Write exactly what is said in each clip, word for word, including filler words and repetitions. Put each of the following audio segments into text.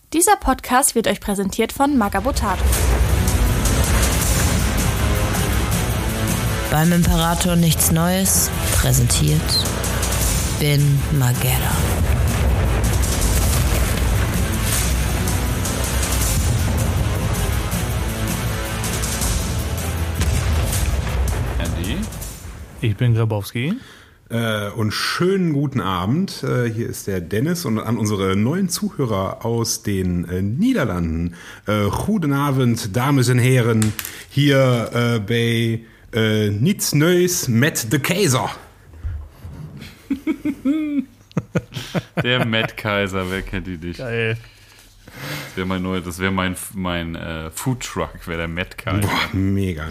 Dieser Podcast wird euch präsentiert von Magabotato. Beim Imperator nichts Neues, präsentiert Bin Mageddon. Andy? Ich bin Grabowski. Äh, und schönen guten Abend. Äh, hier ist der Dennis und an unsere neuen Zuhörer aus den äh, Niederlanden. Äh, guten Abend, Damen und Herren, hier äh, bei äh, Nichts Neues mit The Kaiser. Der Matt Kaiser, wer kennt die nicht? Geil. Das wäre mein neuer, das wäre mein, mein äh, Foodtruck, wäre der Matt Kaiser. Boah, mega.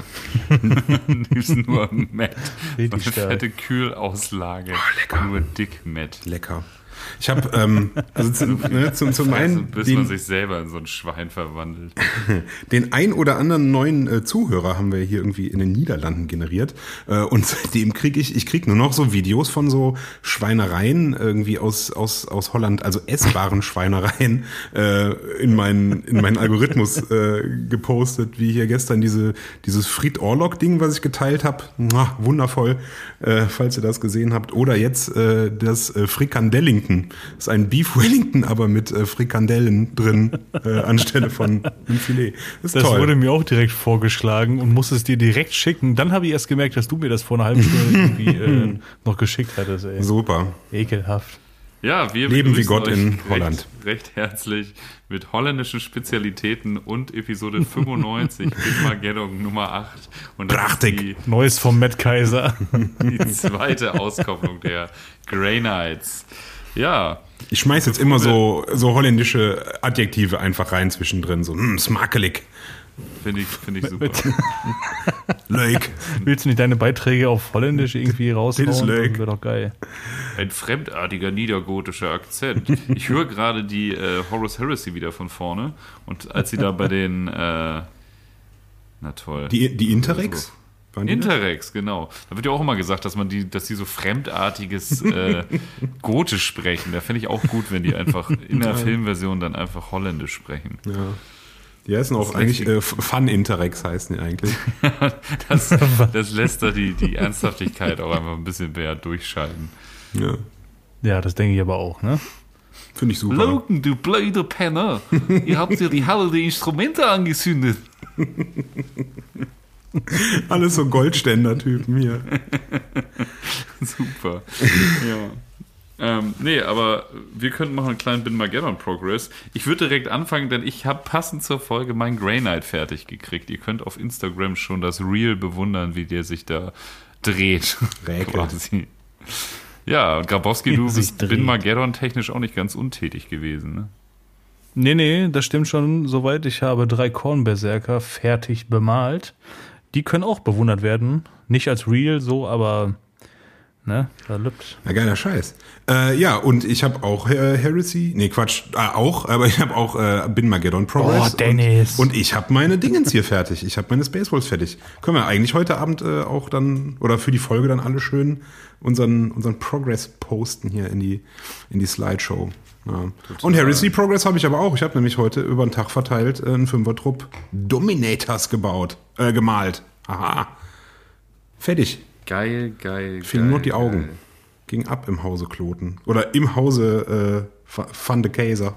Ist nur Matt. Richtig Eine stark. fette Kühlauslage. Oh, lecker. Nur dick Matt. Lecker. Ich habe ähm, also zum, ne, zum, zum Also, einen bis man den, sich selber in so ein Schwein verwandelt. den ein oder anderen neuen äh, Zuhörer haben wir hier irgendwie in den Niederlanden generiert äh, und seitdem kriege ich ich krieg nur noch so Videos von so Schweinereien irgendwie aus aus aus Holland, also essbaren Schweinereien äh, in meinen in meinen Algorithmus äh, gepostet, wie hier gestern diese dieses Fried Orlok Ding, was ich geteilt habe. Wundervoll, äh, falls ihr das gesehen habt, oder jetzt äh, das äh, Frikandellington. Das ist ein Beef Wellington, aber mit äh, Frikandellen drin äh, anstelle von einem Filet. Das ist Das toll. wurde mir auch direkt vorgeschlagen und musste es dir direkt schicken. Dann habe ich erst gemerkt, dass du mir das vor einer halben Stunde irgendwie äh, noch geschickt hattest. Ey. Super. Ekelhaft. Ja, wir Leben wie begrüßen Gott euch in recht, Holland. recht herzlich mit holländischen Spezialitäten und Episode fünfundneunzig, Bin Mageddon Nummer acht. Und das Prachtig. ist die, Neues vom Matt Kaiser. die zweite Auskopplung der Grey Knights. Ja, Ich schmeiß jetzt immer so, so holländische Adjektive einfach rein zwischendrin. So, hm, smakelig, finde ich, find ich super. leuk. Willst du nicht deine Beiträge auf Holländisch irgendwie raushauen? Das ist leuk. Wäre doch geil. Ein fremdartiger niedergotischer Akzent. Ich höre gerade die äh, Horus Heresy wieder von vorne. Und als sie da bei den, äh, na toll. Die, die Interrex? Waren die das? Interrex, genau. Da wird ja auch immer gesagt, dass man die, dass die so fremdartiges äh, Gotisch sprechen. Da finde ich auch gut, wenn die einfach in der Filmversion dann einfach Holländisch sprechen. Ja. Die heißen auch Das eigentlich, lässt äh, Fun Interrex heißen die eigentlich. Das, das lässt da die, die Ernsthaftigkeit auch einfach ein bisschen mehr durchscheinen. Ja. Ja, das denke ich aber auch, ne? Finde ich super. Logan, du blöder Penner. Ihr habt ja die Halle der Instrumente angezündet. Alles so Goldständer-Typen hier. Super. Ja. Ähm, nee, aber wir könnten machen einen kleinen Bin Mageddon Progress. Ich würde direkt anfangen, denn ich habe passend zur Folge mein Grey Knight fertig gekriegt. Ihr könnt auf Instagram schon das Reel bewundern, wie der sich da dreht. Räkelt. Quasi. Ja, und Grabowski, du Sich bist dreht. Bin Mageddon technisch auch nicht ganz untätig gewesen, ne? Nee, nee, das stimmt schon soweit. Ich habe drei Kornberserker fertig bemalt. Die können auch bewundert werden. Nicht als Real so, aber ne, da lübt. Na, geiler Scheiß. Äh, ja, und ich habe auch äh, Heresy, nee, Quatsch, äh, auch, aber ich habe auch äh, Bin Mageddon Progress. Oh, Dennis. Und, und ich habe meine Dingens hier fertig. Ich habe meine Spaceballs fertig. Können wir eigentlich heute Abend äh, auch dann, oder für die Folge dann alle schön unseren, unseren Progress posten hier in die, in die Slideshow. Ja. Und Heresy Progress habe ich aber auch. Ich habe nämlich heute über den Tag verteilt äh, einen Fünfertrupp Dominators gebaut, äh, gemalt. Aha. Fertig. Geil, geil, Fehlen geil, nur die Augen. geil. Ging ab im Hause Kloten. Oder im Hause äh, Van de Kaiser.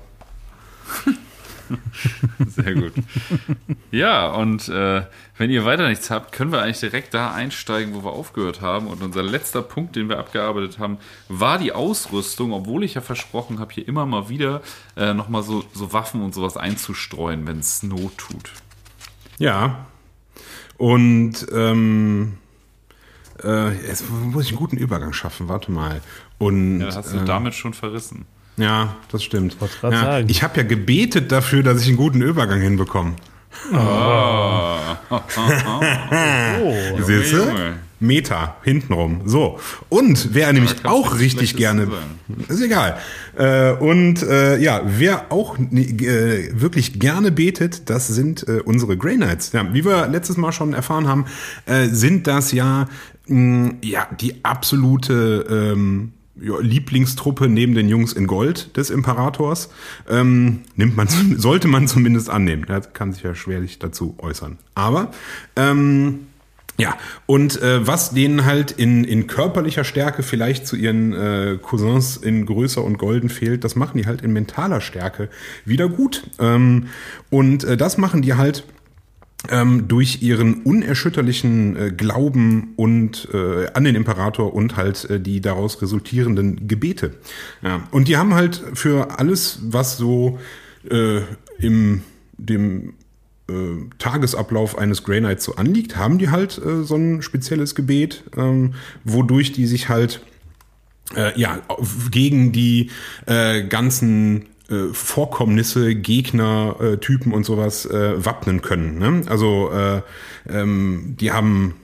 Sehr gut. Ja, und äh, wenn ihr weiter nichts habt, können wir eigentlich direkt da einsteigen, wo wir aufgehört haben. Und unser letzter Punkt, den wir abgearbeitet haben, war die Ausrüstung, obwohl ich ja versprochen habe, hier immer mal wieder äh, nochmal so, so Waffen und sowas einzustreuen, wenn es Not tut. Ja. Und ähm, äh, jetzt muss ich einen guten Übergang schaffen. Warte mal. Und Ja, hast du äh, damit schon verrissen. ja, das stimmt. Wollte grad Ja, sagen. ich habe ja gebetet dafür, dass ich einen guten Übergang hinbekomme. Oh. Siehst du? Junge. Meta, hintenrum. So. Und wer nämlich kannst auch nichts richtig Schlechtes gerne. zu sagen. Ist egal. Äh, und äh, ja, wer auch äh, wirklich gerne betet, das sind äh, unsere Grey Knights. Ja, wie wir letztes Mal schon erfahren haben, äh, sind das ja, mh, ja die absolute ähm, ja, Lieblingstruppe neben den Jungs in Gold des Imperators. Ähm, nimmt man, sollte man zumindest annehmen. Er kann sich ja schwerlich dazu äußern. Aber ähm, ja, und äh, was denen halt in, in körperlicher Stärke vielleicht zu ihren äh, Cousins in Größer und Golden fehlt, das machen die halt in mentaler Stärke wieder gut. Ähm, und äh, das machen die halt ähm, durch ihren unerschütterlichen äh, Glauben und äh, an den Imperator und halt äh, die daraus resultierenden Gebete. Ja, und die haben halt für alles, was so äh, im dem Tagesablauf eines Grey Knights so anliegt, haben die halt äh, so ein spezielles Gebet, ähm, wodurch die sich halt äh, ja gegen die äh, ganzen äh, Vorkommnisse, Gegner, äh, Typen und sowas äh, wappnen können. Ne? Also äh, ähm, die haben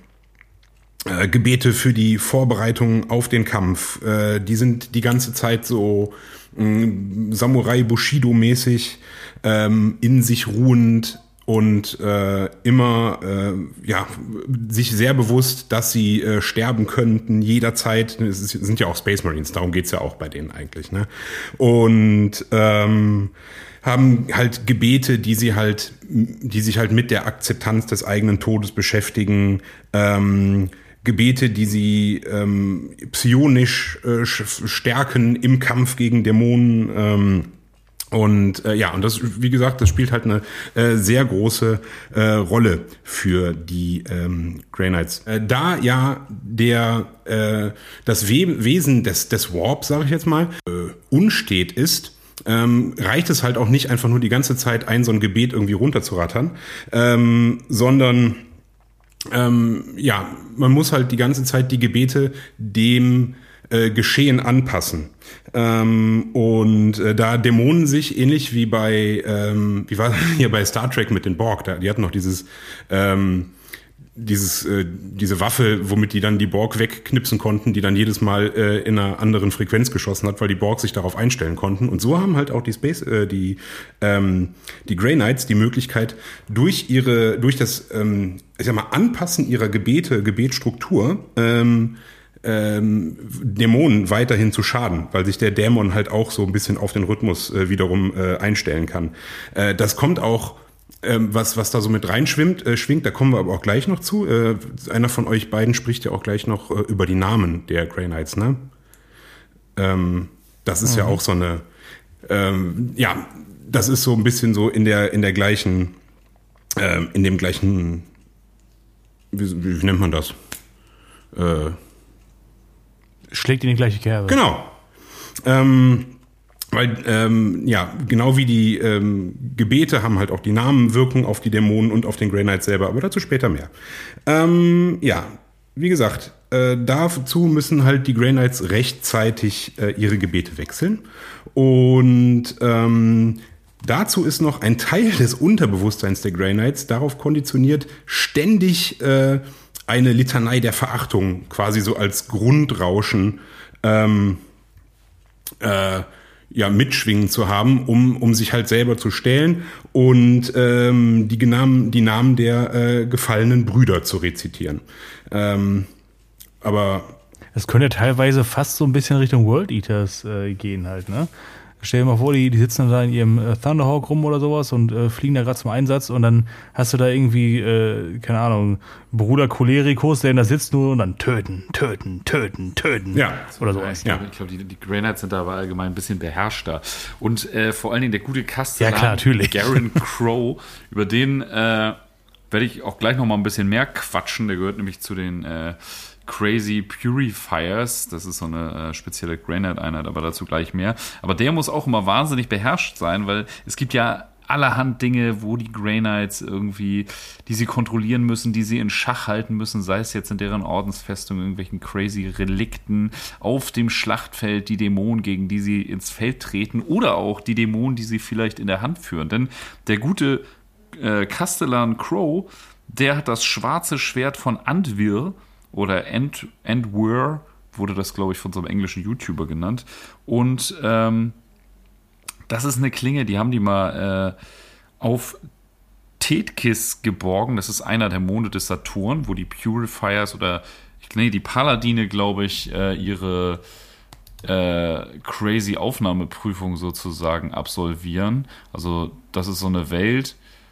äh, Gebete für die Vorbereitung auf den Kampf. Äh, die sind die ganze Zeit so mh, Samurai Bushido-mäßig ähm, in sich ruhend und äh, immer äh, ja sich sehr bewusst, dass sie äh, sterben könnten jederzeit. Es sind ja auch Space Marines, darum geht's ja auch bei denen eigentlich. Ne? Und ähm, haben halt Gebete, die sie halt, die sich halt mit der Akzeptanz des eigenen Todes beschäftigen. Ähm, Gebete, die sie ähm, psionisch äh, stärken im Kampf gegen Dämonen. Ähm, Und äh, ja, und das, wie gesagt, das spielt halt eine äh, sehr große äh, Rolle für die ähm, Grey Knights. Äh, da ja der äh, das We- Wesen des des Warp, sage ich jetzt mal, äh, unstet ist, ähm, reicht es halt auch nicht einfach nur die ganze Zeit ein so ein Gebet irgendwie runterzurattern, ähm, sondern ähm, ja, man muss halt die ganze Zeit die Gebete dem Äh, Geschehen anpassen. Ähm, und äh, da Dämonen sich ähnlich wie bei ähm, wie war hier bei Star Trek mit den Borg, da, die hatten noch dieses ähm, dieses äh, diese Waffe, womit die dann die Borg wegknipsen konnten, die dann jedes Mal äh, in einer anderen Frequenz geschossen hat, weil die Borg sich darauf einstellen konnten. Und so haben halt auch die Space äh, die ähm, die Grey Knights die Möglichkeit, durch ihre durch das ähm, ich sag mal Anpassen ihrer Gebete Gebetstruktur ähm, Ähm, Dämonen weiterhin zu schaden, weil sich der Dämon halt auch so ein bisschen auf den Rhythmus äh, wiederum äh, einstellen kann. Äh, das kommt auch, ähm, was was da so mit reinschwimmt, äh, schwingt, da kommen wir aber auch gleich noch zu. Äh, einer von euch beiden spricht ja auch gleich noch äh, über die Namen der Grey Knights, ne? Ähm, das ist mhm. ja auch so eine, ähm, ja, das ist so ein bisschen so in der in der gleichen, äh, in dem gleichen, wie, wie nennt man das? Äh, Schlägt in die gleiche Kerbe. Genau. Ähm, weil, ähm, ja, genau wie die ähm, Gebete haben halt auch die Namen Wirkung auf die Dämonen und auf den Grey Knight selber, aber dazu später mehr. Ähm, ja, wie gesagt, äh, dazu müssen halt die Grey Knights rechtzeitig äh, ihre Gebete wechseln. Und ähm, dazu ist noch ein Teil des Unterbewusstseins der Grey Knights darauf konditioniert, ständig äh, eine Litanei der Verachtung quasi so als Grundrauschen ähm, äh, ja mitschwingen zu haben, um um sich halt selber zu stellen und ähm, die Namen die Namen der äh, gefallenen Brüder zu rezitieren. Ähm, aber es könnte teilweise fast so ein bisschen Richtung World Eaters äh, gehen halt, ne? Stell dir mal vor, die, die sitzen da in ihrem äh, Thunderhawk rum oder sowas und äh, fliegen da gerade zum Einsatz und dann hast du da irgendwie, äh, keine Ahnung, Bruder Cholerikus, der da sitzt nur und dann töten, töten, töten, töten. Ja. Oder sowas. Ich glaube, ja. glaub, die, die Grey Knights sind da aber allgemein ein bisschen beherrschter. Und äh, vor allen Dingen der gute Kastellan, ja, klar, natürlich. Garen Crow, über den äh, werde ich auch gleich noch mal ein bisschen mehr quatschen. Der gehört nämlich zu den äh, Crazy Purifiers, das ist so eine äh, spezielle Grey Knight-Einheit, aber dazu gleich mehr. Aber der muss auch immer wahnsinnig beherrscht sein, weil es gibt ja allerhand Dinge, wo die Grey Knights irgendwie, die sie kontrollieren müssen, die sie in Schach halten müssen, sei es jetzt in deren Ordensfestung, irgendwelchen crazy Relikten, auf dem Schlachtfeld die Dämonen, gegen die sie ins Feld treten oder auch die Dämonen, die sie vielleicht in der Hand führen. Denn der gute äh, Castellan Crow, der hat das schwarze Schwert von Andvir oder End, Endwar, wurde das, glaube ich, von so einem englischen YouTuber genannt. Und ähm, das ist eine Klinge, die haben die mal äh, auf Tethkis geborgen. Das ist einer der Monde des Saturn, wo die Purifiers oder, nee, die Paladine, glaube ich, äh, ihre äh, crazy Aufnahmeprüfung sozusagen absolvieren. Also das ist so eine Welt,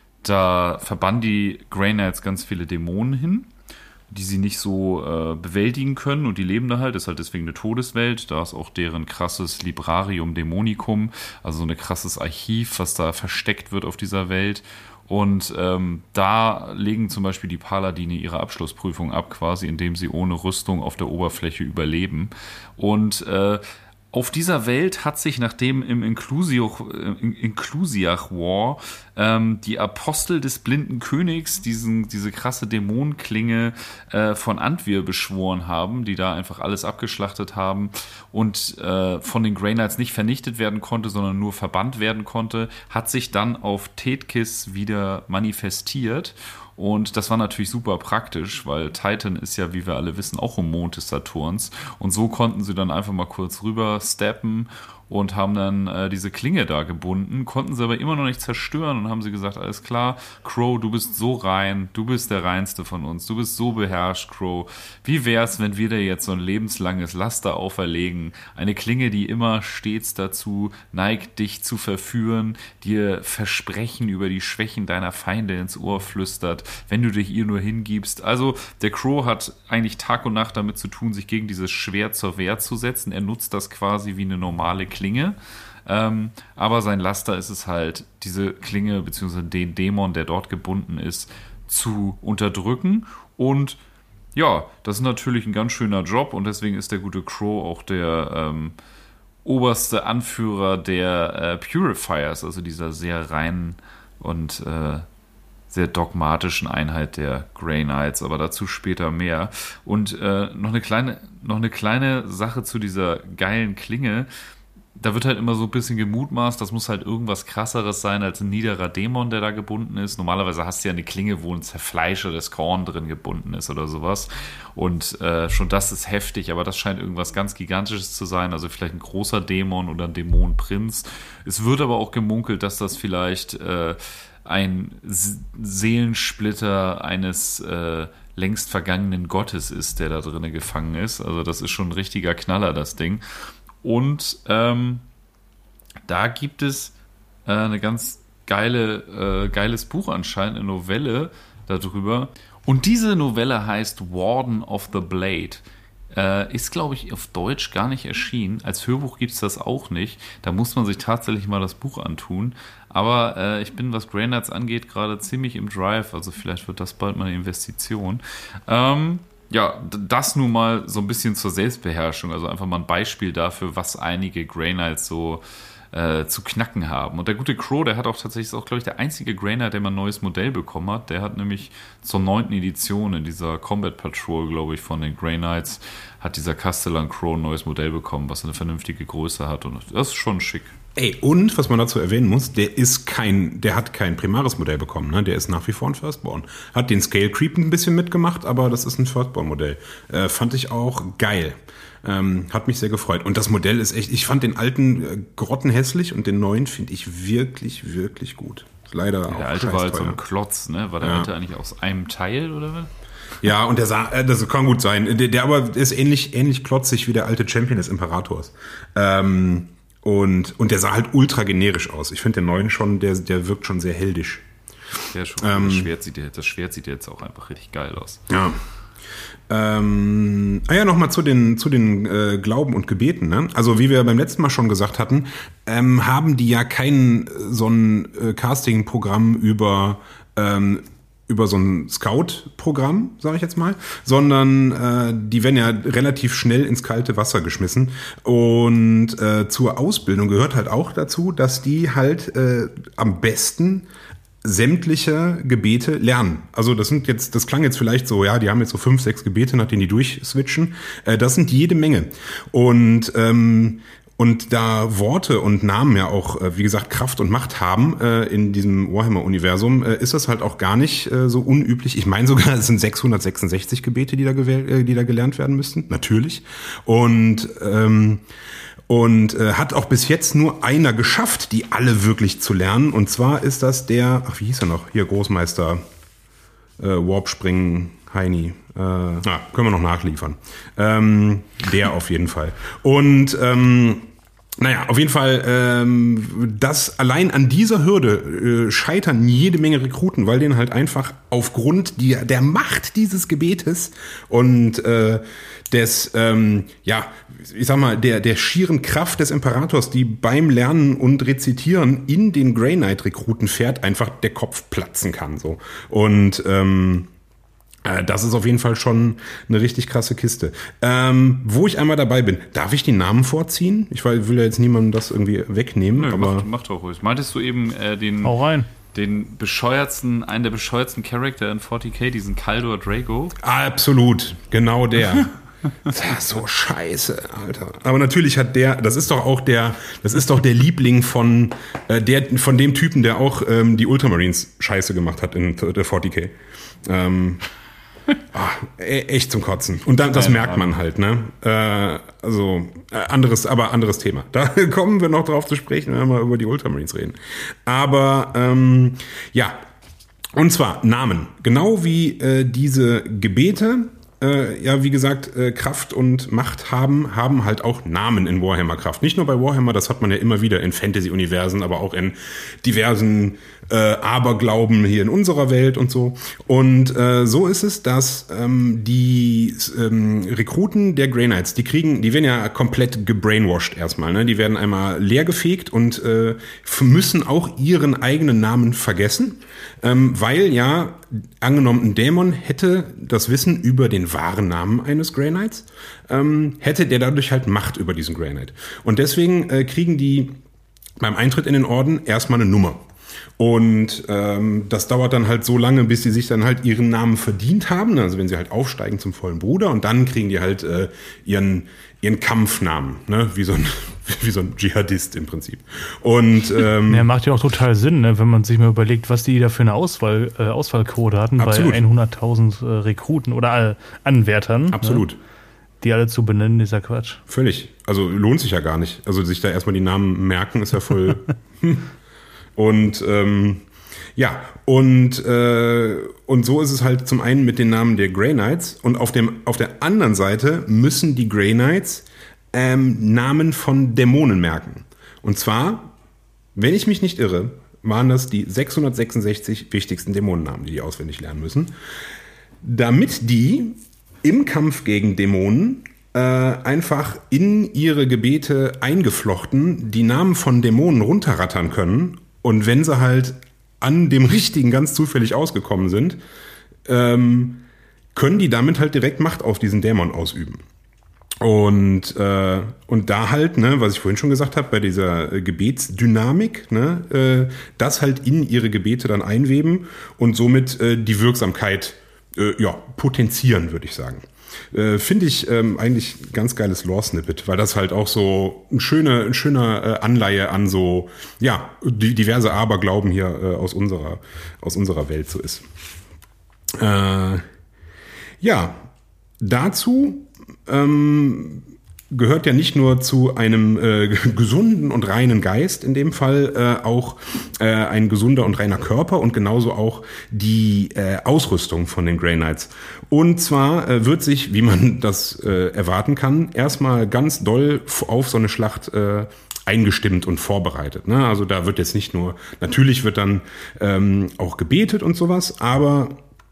da verbannen die Grey Knights ganz viele Dämonen hin, die sie nicht so äh, bewältigen können, und die leben da halt, das ist halt deswegen eine Todeswelt, da ist auch deren krasses Librarium Dämonicum, also so ein krasses Archiv, was da versteckt wird auf dieser Welt, und ähm, da legen zum Beispiel die Paladine ihre Abschlussprüfung ab, quasi indem sie ohne Rüstung auf der Oberfläche überleben, und äh, auf dieser Welt hat sich, nachdem im Inclusiach, Inclusiach War ähm, die Apostel des blinden Königs diesen, diese krasse Dämonenklinge äh, von Antwir beschworen haben, die da einfach alles abgeschlachtet haben und äh, von den Grey Knights nicht vernichtet werden konnte, sondern nur verbannt werden konnte, hat sich dann auf Tethkis wieder manifestiert. Und das war natürlich super praktisch, weil Titan ist ja, wie wir alle wissen, auch im Mond des Saturns. Und so konnten sie dann einfach mal kurz rüber steppen und haben dann äh, diese Klinge da gebunden, konnten sie aber immer noch nicht zerstören, und haben sie gesagt, alles klar, Crow, du bist so rein, du bist der Reinste von uns, du bist so beherrscht, Crow. Wie wär's, wenn wir dir jetzt so ein lebenslanges Laster auferlegen? Eine Klinge, die immer stets dazu neigt, dich zu verführen, dir Versprechen über die Schwächen deiner Feinde ins Ohr flüstert, wenn du dich ihr nur hingibst. Also der Crow hat eigentlich Tag und Nacht damit zu tun, sich gegen dieses Schwert zur Wehr zu setzen. Er nutzt das quasi wie eine normale Klinge, ähm, aber sein Laster ist es halt, diese Klinge bzw. den Dämon, der dort gebunden ist, zu unterdrücken, und ja, das ist natürlich ein ganz schöner Job, und deswegen ist der gute Crow auch der ähm, oberste Anführer der äh, Purifiers, also dieser sehr reinen und äh, sehr dogmatischen Einheit der Grey Knights, aber dazu später mehr. Und äh, noch eine kleine, noch eine kleine Sache zu dieser geilen Klinge. Da wird halt immer so ein bisschen gemutmaßt, das muss halt irgendwas krasseres sein als ein niederer Dämon, der da gebunden ist. Normalerweise hast du ja eine Klinge, wo ein zerfleischendes Korn drin gebunden ist oder sowas. Und äh, schon das ist heftig, aber das scheint irgendwas ganz Gigantisches zu sein. Also vielleicht ein großer Dämon oder ein Dämonenprinz. Es wird aber auch gemunkelt, dass das vielleicht äh, ein Seelensplitter eines äh, längst vergangenen Gottes ist, der da drinnen gefangen ist. Also das ist schon ein richtiger Knaller, das Ding. Und ähm, da gibt es äh, eine ganz geile, äh, geiles Buch anscheinend, eine Novelle darüber. Und diese Novelle heißt Warden of the Blade. Äh, ist, glaube ich, auf Deutsch gar nicht erschienen. Als Hörbuch gibt es das auch nicht. Da muss man sich tatsächlich mal das Buch antun. Aber äh, ich bin, was Grey Knights angeht, gerade ziemlich im Drive. Also vielleicht wird das bald mal eine Investition. Ähm, ja, das nun mal so ein bisschen zur Selbstbeherrschung. Also einfach mal ein Beispiel dafür, was einige Grey Knights so äh, zu knacken haben. Und der gute Crow, der hat auch tatsächlich, ist auch, glaube ich, der einzige Grey Knight, der mal ein neues Modell bekommen hat. Der hat nämlich zur neunten Edition in dieser Combat Patrol, glaube ich, von den Grey Knights, hat dieser Castellan Crow ein neues Modell bekommen, was eine vernünftige Größe hat. Und das ist schon schick. Ey, und, was man dazu erwähnen muss, der ist kein, der hat kein primares Modell bekommen, ne? Der ist nach wie vor ein Firstborn. Hat den Scale Creep ein bisschen mitgemacht, aber das ist ein Firstborn-Modell. Äh, fand ich auch geil. Ähm, hat mich sehr gefreut. Und das Modell ist echt, ich fand den alten äh, grottenhässlich und den neuen finde ich wirklich, wirklich gut. Leider ja, auch der alte war halt so teuer. ein Klotz, ne? War der Ja. alte eigentlich aus einem Teil, oder was? Ja, und der sah, äh, das kann gut sein. Der, der aber ist ähnlich, ähnlich klotzig wie der alte Champion des Imperators. Ähm, Und, und der sah halt ultra generisch aus. Ich finde den neuen schon, der, der wirkt schon sehr heldisch. Ja, schon. Ähm, das, Schwert sieht, das Schwert sieht jetzt auch einfach richtig geil aus. Ja. Ähm, ah ja, nochmal zu den, zu den äh, Glauben und Gebeten. Ne? Also wie wir beim letzten Mal schon gesagt hatten, ähm, haben die ja kein so ein äh, Casting-Programm über... Ähm, über so ein Scout-Programm, sage ich jetzt mal, sondern äh, die werden ja relativ schnell ins kalte Wasser geschmissen. Und äh, zur Ausbildung gehört halt auch dazu, dass die halt äh, am besten sämtliche Gebete lernen. Also das sind jetzt, das klang jetzt vielleicht so, ja, die haben jetzt so fünf, sechs Gebete, nach denen die durchswitchen. Äh, das sind jede Menge. Und ähm, Und da Worte und Namen ja auch, wie gesagt, Kraft und Macht haben äh, in diesem Warhammer-Universum, äh, ist das halt auch gar nicht äh, so unüblich. Ich meine sogar, es sind sechshundertsechsundsechzig Gebete, die da, gewählt, äh, die da gelernt werden müssten, natürlich. Und ähm, und äh, hat auch bis jetzt nur einer geschafft, die alle wirklich zu lernen. Und zwar ist das der, ach wie hieß er noch, hier Großmeister, äh, Warpspringen Heini. Äh, na, können wir noch nachliefern. Ähm, der auf jeden Fall. Und ähm, naja, auf jeden Fall, ähm, das allein an dieser Hürde äh, scheitern jede Menge Rekruten, weil denen halt einfach aufgrund die, der Macht dieses Gebetes und äh, des, ähm, ja, ich sag mal, der, der schieren Kraft des Imperators, die beim Lernen und Rezitieren in den Grey Knight-Rekruten fährt, einfach der Kopf platzen kann. So. Und ähm, das ist auf jeden Fall schon eine richtig krasse Kiste. Ähm, wo ich einmal dabei bin, darf ich die Namen vorziehen? Ich will ja jetzt niemandem das irgendwie wegnehmen. Nö, aber mach, mach doch ruhig. Meintest du eben äh, den, Hau rein. den bescheuertsten, einen der bescheuertsten Charakter in forty K, diesen Kaldor Drago? Absolut, genau der. Das ist so scheiße, Alter. Aber natürlich hat der, das ist doch auch der, das ist doch der Liebling von äh, der, von dem Typen, der auch ähm, die Ultramarines scheiße gemacht hat in der forty K. Ähm, Ah, echt zum Kotzen. Und dann, das merkt man halt, ne? Äh, also, äh, anderes, aber anderes Thema. Da kommen wir noch drauf zu sprechen, wenn wir mal über die Ultramarines reden. Aber, ähm, ja. Und zwar Namen. Genau wie äh, diese Gebete, äh, ja, wie gesagt, äh, Kraft und Macht haben, haben halt auch Namen in Warhammer Kraft. Nicht nur bei Warhammer, das hat man ja immer wieder in Fantasy-Universen, aber auch in diversen äh, Aberglauben hier in unserer Welt und so. Und äh, so ist es, dass ähm, die ähm, Rekruten der Grey Knights, die kriegen, die werden ja komplett gebrainwashed erstmal, ne? Die werden einmal leergefegt und äh, müssen auch ihren eigenen Namen vergessen, ähm, weil ja, angenommen, ein Dämon hätte das Wissen über den wahren Namen eines Grey Knights, ähm, hätte der dadurch halt Macht über diesen Grey Knight. Und deswegen äh, kriegen die beim Eintritt in den Orden erstmal eine Nummer. Und ähm, das dauert dann halt so lange, bis sie sich dann halt ihren Namen verdient haben. Also wenn sie halt aufsteigen zum vollen Bruder und dann kriegen die halt äh, ihren ihren Kampfnamen, ne? Wie so ein wie so ein Dschihadist im Prinzip. Und ähm, ja, macht ja auch total Sinn, ne? Wenn man sich mal überlegt, was die da für eine Auswahl äh, Auswahlquote hatten absolut. Bei hunderttausend äh, Rekruten oder äh, Anwärtern. Absolut. Ne? Die alle zu benennen, dieser Quatsch. Völlig. Also lohnt sich ja gar nicht. Also sich da erstmal die Namen merken, ist ja voll. Und ähm, ja, und, äh, und so ist es halt zum einen mit den Namen der Grey Knights und auf, dem, auf der anderen Seite müssen die Grey Knights ähm, Namen von Dämonen merken. Und zwar, wenn ich mich nicht irre, waren das die sechshundertsechsundsechzig wichtigsten Dämonennamen, die die auswendig lernen müssen, damit die im Kampf gegen Dämonen äh, einfach in ihre Gebete eingeflochten die Namen von Dämonen runterrattern können. Und wenn sie halt an dem Richtigen ganz zufällig ausgekommen sind, ähm, können die damit halt direkt Macht auf diesen Dämon ausüben. Und, äh, und da halt, ne, was ich vorhin schon gesagt habe, bei dieser äh, Gebetsdynamik, ne, äh, das halt in ihre Gebete dann einweben und somit äh, die Wirksamkeit äh, ja, potenzieren, würde ich sagen. Äh, Finde ich ähm, eigentlich ein ganz geiles Lore-Snippet, weil das halt auch so ein schöner, ein schöner äh, Anleihe an so, ja, die, diverse Aberglauben hier äh, aus unserer, aus unserer Welt so ist. Äh, ja, dazu ähm, gehört ja nicht nur zu einem äh, gesunden und reinen Geist, in dem Fall äh, auch äh, ein gesunder und reiner Körper und genauso auch die äh, Ausrüstung von den Grey Knights. Und zwar äh, wird sich, wie man das äh, erwarten kann, erstmal ganz doll auf so eine Schlacht äh, eingestimmt und vorbereitet. Ne? Also da wird jetzt nicht nur, natürlich wird dann ähm, auch gebetet und sowas, aber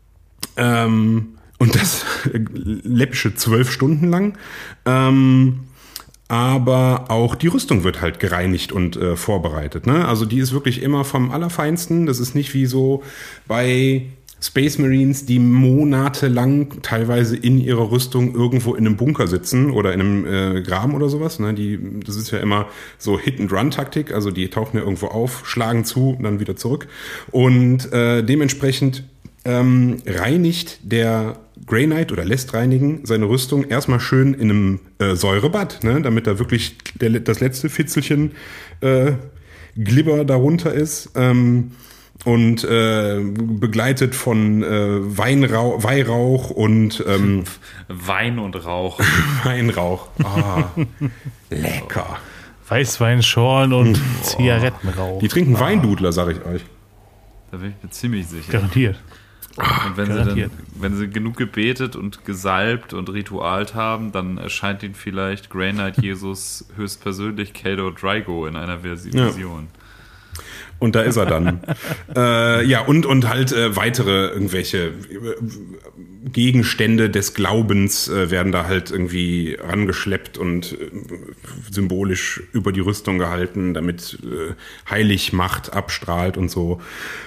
ähm, und das läppische zwölf Stunden lang. Ähm, aber auch die Rüstung wird halt gereinigt und äh, vorbereitet. Ne? Also die ist wirklich immer vom Allerfeinsten. Das ist nicht wie so bei Space Marines, die monatelang teilweise in ihrer Rüstung irgendwo in einem Bunker sitzen oder in einem äh, Graben oder sowas. Ne? Die, das ist ja immer so Hit-and-Run-Taktik. Also die tauchen ja irgendwo auf, schlagen zu und dann wieder zurück. Und äh, dementsprechend ähm, reinigt der Grey Knight oder lässt reinigen seine Rüstung erstmal schön in einem äh, Säurebad, ne, damit da wirklich der, das letzte Fitzelchen äh, Glibber darunter ist ähm, und äh, begleitet von äh, Weinrauch, Weihrauch und ähm, Wein und Rauch. Weinrauch. Ah, lecker. Weißweinschorlen und oh. Zigarettenrauch. Die trinken ah. Weindudler, sag ich euch. Da bin ich mir ziemlich sicher. Garantiert. Und wenn sie, dann, wenn sie genug gebetet und gesalbt und ritualt haben, dann erscheint ihnen vielleicht Grey Knight Jesus höchstpersönlich Khador Drygo in einer Vision. Ja. Und da ist er dann. äh, ja, und, und halt äh, weitere irgendwelche äh, Gegenstände des Glaubens äh, werden da halt irgendwie rangeschleppt und äh, symbolisch über die Rüstung gehalten, damit äh, Heiligmacht abstrahlt und so.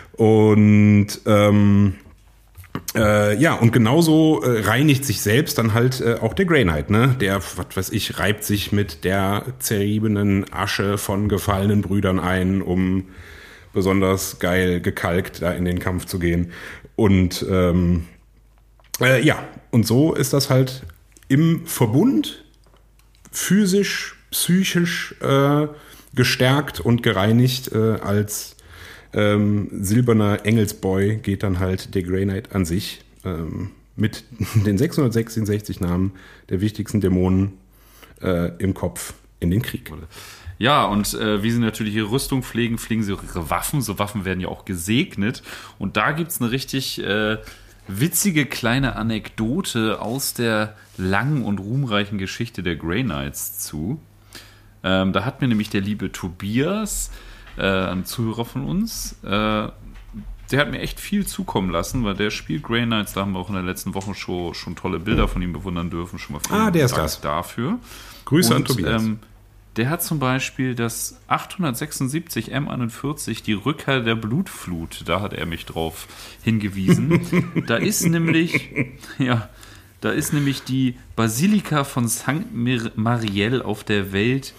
Und ähm, Äh, ja, und genauso äh, reinigt sich selbst dann halt äh, auch der Grey Knight, ne? Der, was weiß ich, reibt sich mit der zerriebenen Asche von gefallenen Brüdern ein, um besonders geil gekalkt da in den Kampf zu gehen. Und ähm, äh, ja, und so ist das halt im Verbund physisch, psychisch äh, gestärkt und gereinigt äh, als Ähm, silberner Engelsboy geht dann halt der Grey Knight an sich ähm, mit den sechshundertsechsundsechzig Namen der wichtigsten Dämonen äh, im Kopf in den Krieg. Ja, und äh, wie sie natürlich ihre Rüstung pflegen, pflegen sie auch ihre Waffen. So Waffen werden ja auch gesegnet. Und da gibt's eine richtig äh, witzige kleine Anekdote aus der langen und ruhmreichen Geschichte der Grey Knights zu. Ähm, da hat mir nämlich der liebe Tobias, Äh, ein Zuhörer von uns, äh, der hat mir echt viel zukommen lassen, weil der spielt Grey Knights, da haben wir auch in der letzten Woche schon, schon tolle Bilder von ihm bewundern dürfen, schon mal vielen ah, der ist Dank das. dafür. Grüße Und, an Tobias. Ähm, der hat zum Beispiel das achthundertsechsundsiebzig M einundvierzig, die Rückkehr der Blutflut, da hat er mich drauf hingewiesen. Da ist nämlich, ja, da ist nämlich die Basilika von Sankt Marielle auf der Welt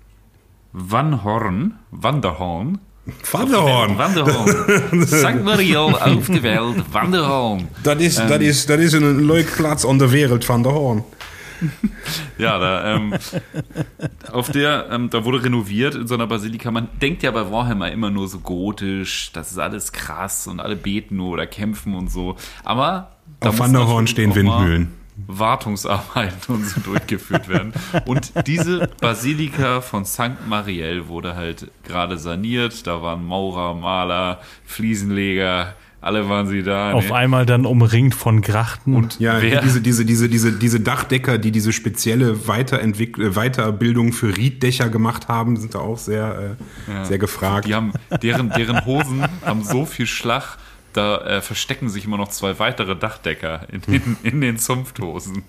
Wanhorn, Wanderhorn. Wanderhorn. Wanderhorn. Sankt Marielle auf der Welt, Wanderhorn. Das ist, ähm, das ist, das ist ein Leukplatz an der Welt, Wanderhorn. Ja, da, ähm, auf der, ähm, da wurde renoviert in so einer Basilika. Man denkt ja bei Warhammer immer nur so gotisch, das ist alles krass und alle beten nur oder kämpfen und so. Aber da auf Wanderhorn stehen Windmühlen. Wartungsarbeiten und so durchgeführt werden. Und diese Basilika von Sankt Marielle wurde halt gerade saniert. Da waren Maurer, Maler, Fliesenleger, alle waren sie da. Auf ne? einmal dann umringt von Grachten. Und ja, wer, diese, diese, diese, diese, diese Dachdecker, die diese spezielle Weiterentwick- Weiterbildung für Rieddächer gemacht haben, sind da auch sehr, äh, ja, sehr gefragt. Die haben, deren, deren Hosen haben so viel Schlag, da äh, verstecken sich immer noch zwei weitere Dachdecker in, in, in den Zunfthosen.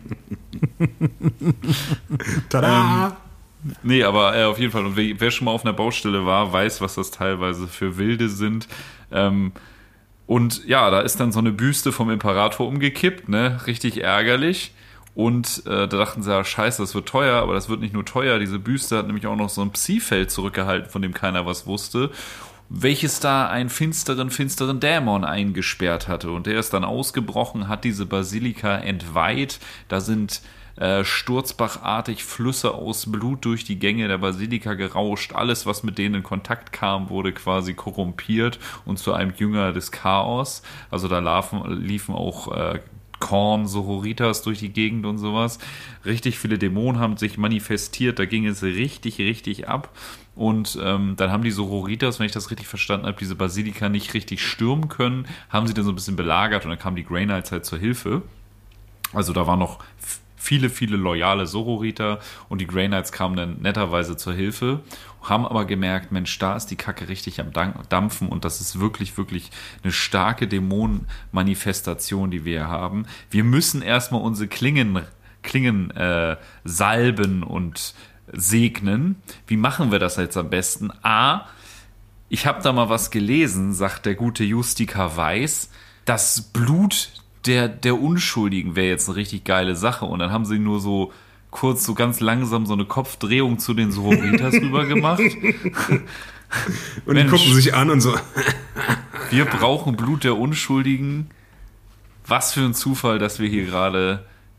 Tada! Ähm, nee, aber äh, auf jeden Fall, und wer, wer schon mal auf einer Baustelle war, weiß, was das teilweise für Wilde sind. Ähm, und ja, da ist dann so eine Büste vom Imperator umgekippt, ne? Richtig ärgerlich. Und äh, da dachten sie, ja, scheiße, das wird teuer, aber das wird nicht nur teuer. Diese Büste hat nämlich auch noch so ein Psi-Feld zurückgehalten, von dem keiner was wusste, welches da einen finsteren, finsteren Dämon eingesperrt hatte. Und der ist dann ausgebrochen, hat diese Basilika entweiht. Da sind äh, sturzbachartig Flüsse aus Blut durch die Gänge der Basilika gerauscht. Alles, was mit denen in Kontakt kam, wurde quasi korrumpiert und zu einem Jünger des Chaos. Also da laufen, liefen auch äh, Korn, Sororitas durch die Gegend und sowas. Richtig viele Dämonen haben sich manifestiert, da ging es richtig, richtig ab. Und ähm, dann haben die Sororitas, wenn ich das richtig verstanden habe, diese Basilika nicht richtig stürmen können, haben sie dann so ein bisschen belagert und dann kamen die Grey Knights halt zur Hilfe. Also da waren noch viele, viele loyale Sororiter und die Grey Knights kamen dann netterweise zur Hilfe, haben aber gemerkt, Mensch, da ist die Kacke richtig am Dampfen und das ist wirklich, wirklich eine starke Dämonenmanifestation, die wir haben. Wir müssen erstmal unsere Klingen, Klingen äh, salben und segnen. Wie machen wir das jetzt am besten? A, ich habe da mal was gelesen, sagt der gute Justika Weiß, das Blut der, der Unschuldigen wäre jetzt eine richtig geile Sache. Und dann haben sie nur so kurz, so ganz langsam so eine Kopfdrehung zu den Sororitas rüber gemacht. Und Mensch, die gucken sich an und so. Wir brauchen Blut der Unschuldigen. Was für ein Zufall, dass wir hier gerade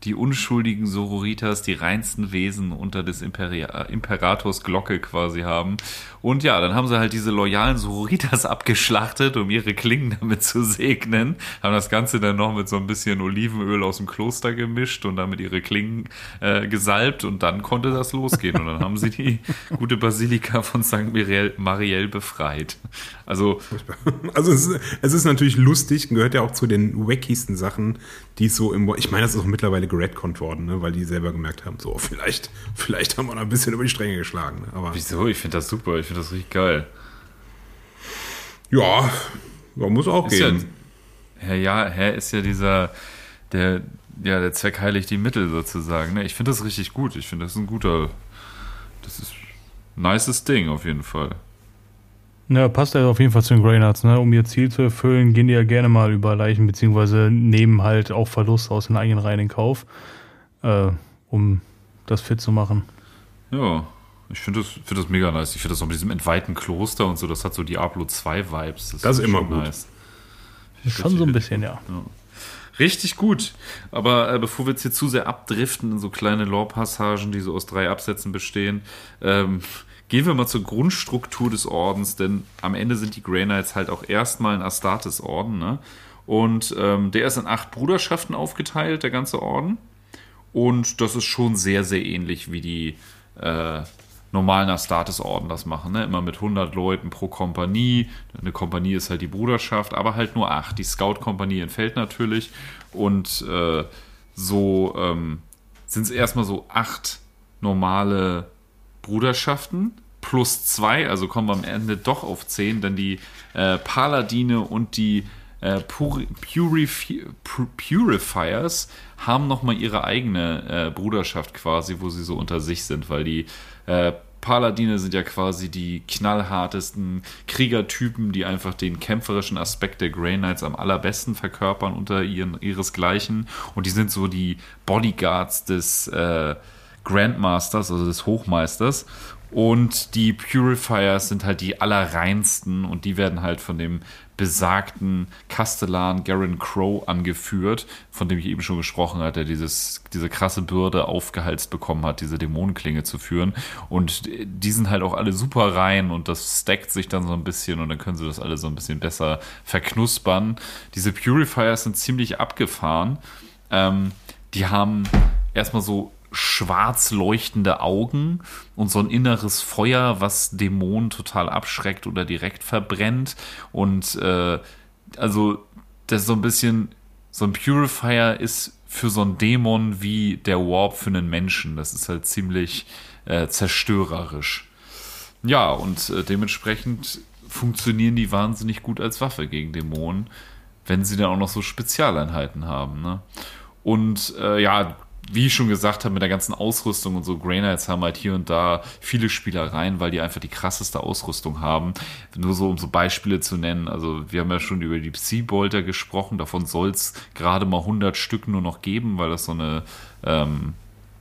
die unschuldigen Sororitas, die reinsten Wesen unter des Imperi- Imperators Glocke quasi haben. Und ja, dann haben sie halt diese loyalen Sororitas abgeschlachtet, um ihre Klingen damit zu segnen. Haben das Ganze dann noch mit so ein bisschen Olivenöl aus dem Kloster gemischt und damit ihre Klingen äh, gesalbt und dann konnte das losgehen. Und dann haben sie die gute Basilika von Sankt Mariel, Mariel befreit. Also, also es, ist, es ist natürlich lustig, gehört ja auch zu den wackiesten Sachen, die es so im... Ich meine, das ist auch mittlerweile geredconnt worden, ne? Weil die selber gemerkt haben, so vielleicht, vielleicht haben wir noch ein bisschen über die Stränge geschlagen. Ne? Aber wieso? Ich finde das super, ich finde das richtig geil. Ja, ja muss auch ist gehen. Ja, Herr, ja, Herr ist ja dieser, der, ja, der Zweck heiligt die Mittel sozusagen. Ne? Ich finde das richtig gut. Ich finde das ein guter, das ist ein nices Ding auf jeden Fall. Ja, passt ja auf jeden Fall zu den Grey Knights, ne? Um ihr Ziel zu erfüllen, gehen die ja gerne mal über Leichen, beziehungsweise nehmen halt auch Verluste aus den eigenen Reihen in Kauf, äh, um das fit zu machen. Ja, ich finde das, find das mega nice. Ich finde das auch mit diesem entweihten Kloster und so, das hat so Diablo zwei Vibes. Das, das ist immer gut. Nice. Schon so ein bisschen, ja. ja. Richtig gut. Aber äh, bevor wir jetzt hier zu sehr abdriften in so kleine Lore-Passagen, die so aus drei Absätzen bestehen, ähm, gehen wir mal zur Grundstruktur des Ordens, denn am Ende sind die Grey Knights halt auch erstmal ein Astartes-Orden, ne? Und ähm, der ist in acht Bruderschaften aufgeteilt, der ganze Orden. Und das ist schon sehr, sehr ähnlich wie die äh, normalen Astartes-Orden das machen, ne? Immer mit hundert Leuten pro Kompanie. Eine Kompanie ist halt die Bruderschaft, aber halt nur acht. Die Scout-Kompanie entfällt natürlich. Und äh, so ähm, sind es erstmal so acht normale Bruderschaften plus zwei, also kommen wir am Ende doch auf zehn, denn die äh, Paladine und die äh, Puri- Purifi- Purifiers haben nochmal ihre eigene äh, Bruderschaft quasi, wo sie so unter sich sind, weil die äh, Paladine sind ja quasi die knallhartesten Kriegertypen, die einfach den kämpferischen Aspekt der Grey Knights am allerbesten verkörpern unter ihren, ihresgleichen, und die sind so die Bodyguards des äh, Grandmasters, also des Hochmeisters, und die Purifiers sind halt die allerreinsten und die werden halt von dem besagten Kastellan Garen Crow angeführt, von dem ich eben schon gesprochen hatte, der dieses, diese krasse Bürde aufgehalst bekommen hat, diese Dämonenklinge zu führen, und die sind halt auch alle super rein und das stackt sich dann so ein bisschen und dann können sie das alle so ein bisschen besser verknuspern. Diese Purifiers sind ziemlich abgefahren. Ähm, die haben erstmal so schwarz leuchtende Augen und so ein inneres Feuer, was Dämonen total abschreckt oder direkt verbrennt. Und äh, also das ist so ein bisschen, so ein Purifier ist für so einen Dämon wie der Warp für einen Menschen. Das ist halt ziemlich äh, zerstörerisch. Ja, und äh, dementsprechend funktionieren die wahnsinnig gut als Waffe gegen Dämonen, wenn sie dann auch noch so Spezialeinheiten haben, ne? Und äh, ja, wie ich schon gesagt habe, mit der ganzen Ausrüstung und so, Grey Knights haben halt hier und da viele Spielereien, weil die einfach die krasseste Ausrüstung haben. Nur so, um so Beispiele zu nennen, also wir haben ja schon über die Psybolter gesprochen, davon soll es gerade mal hundert Stück nur noch geben, weil das so eine, ähm,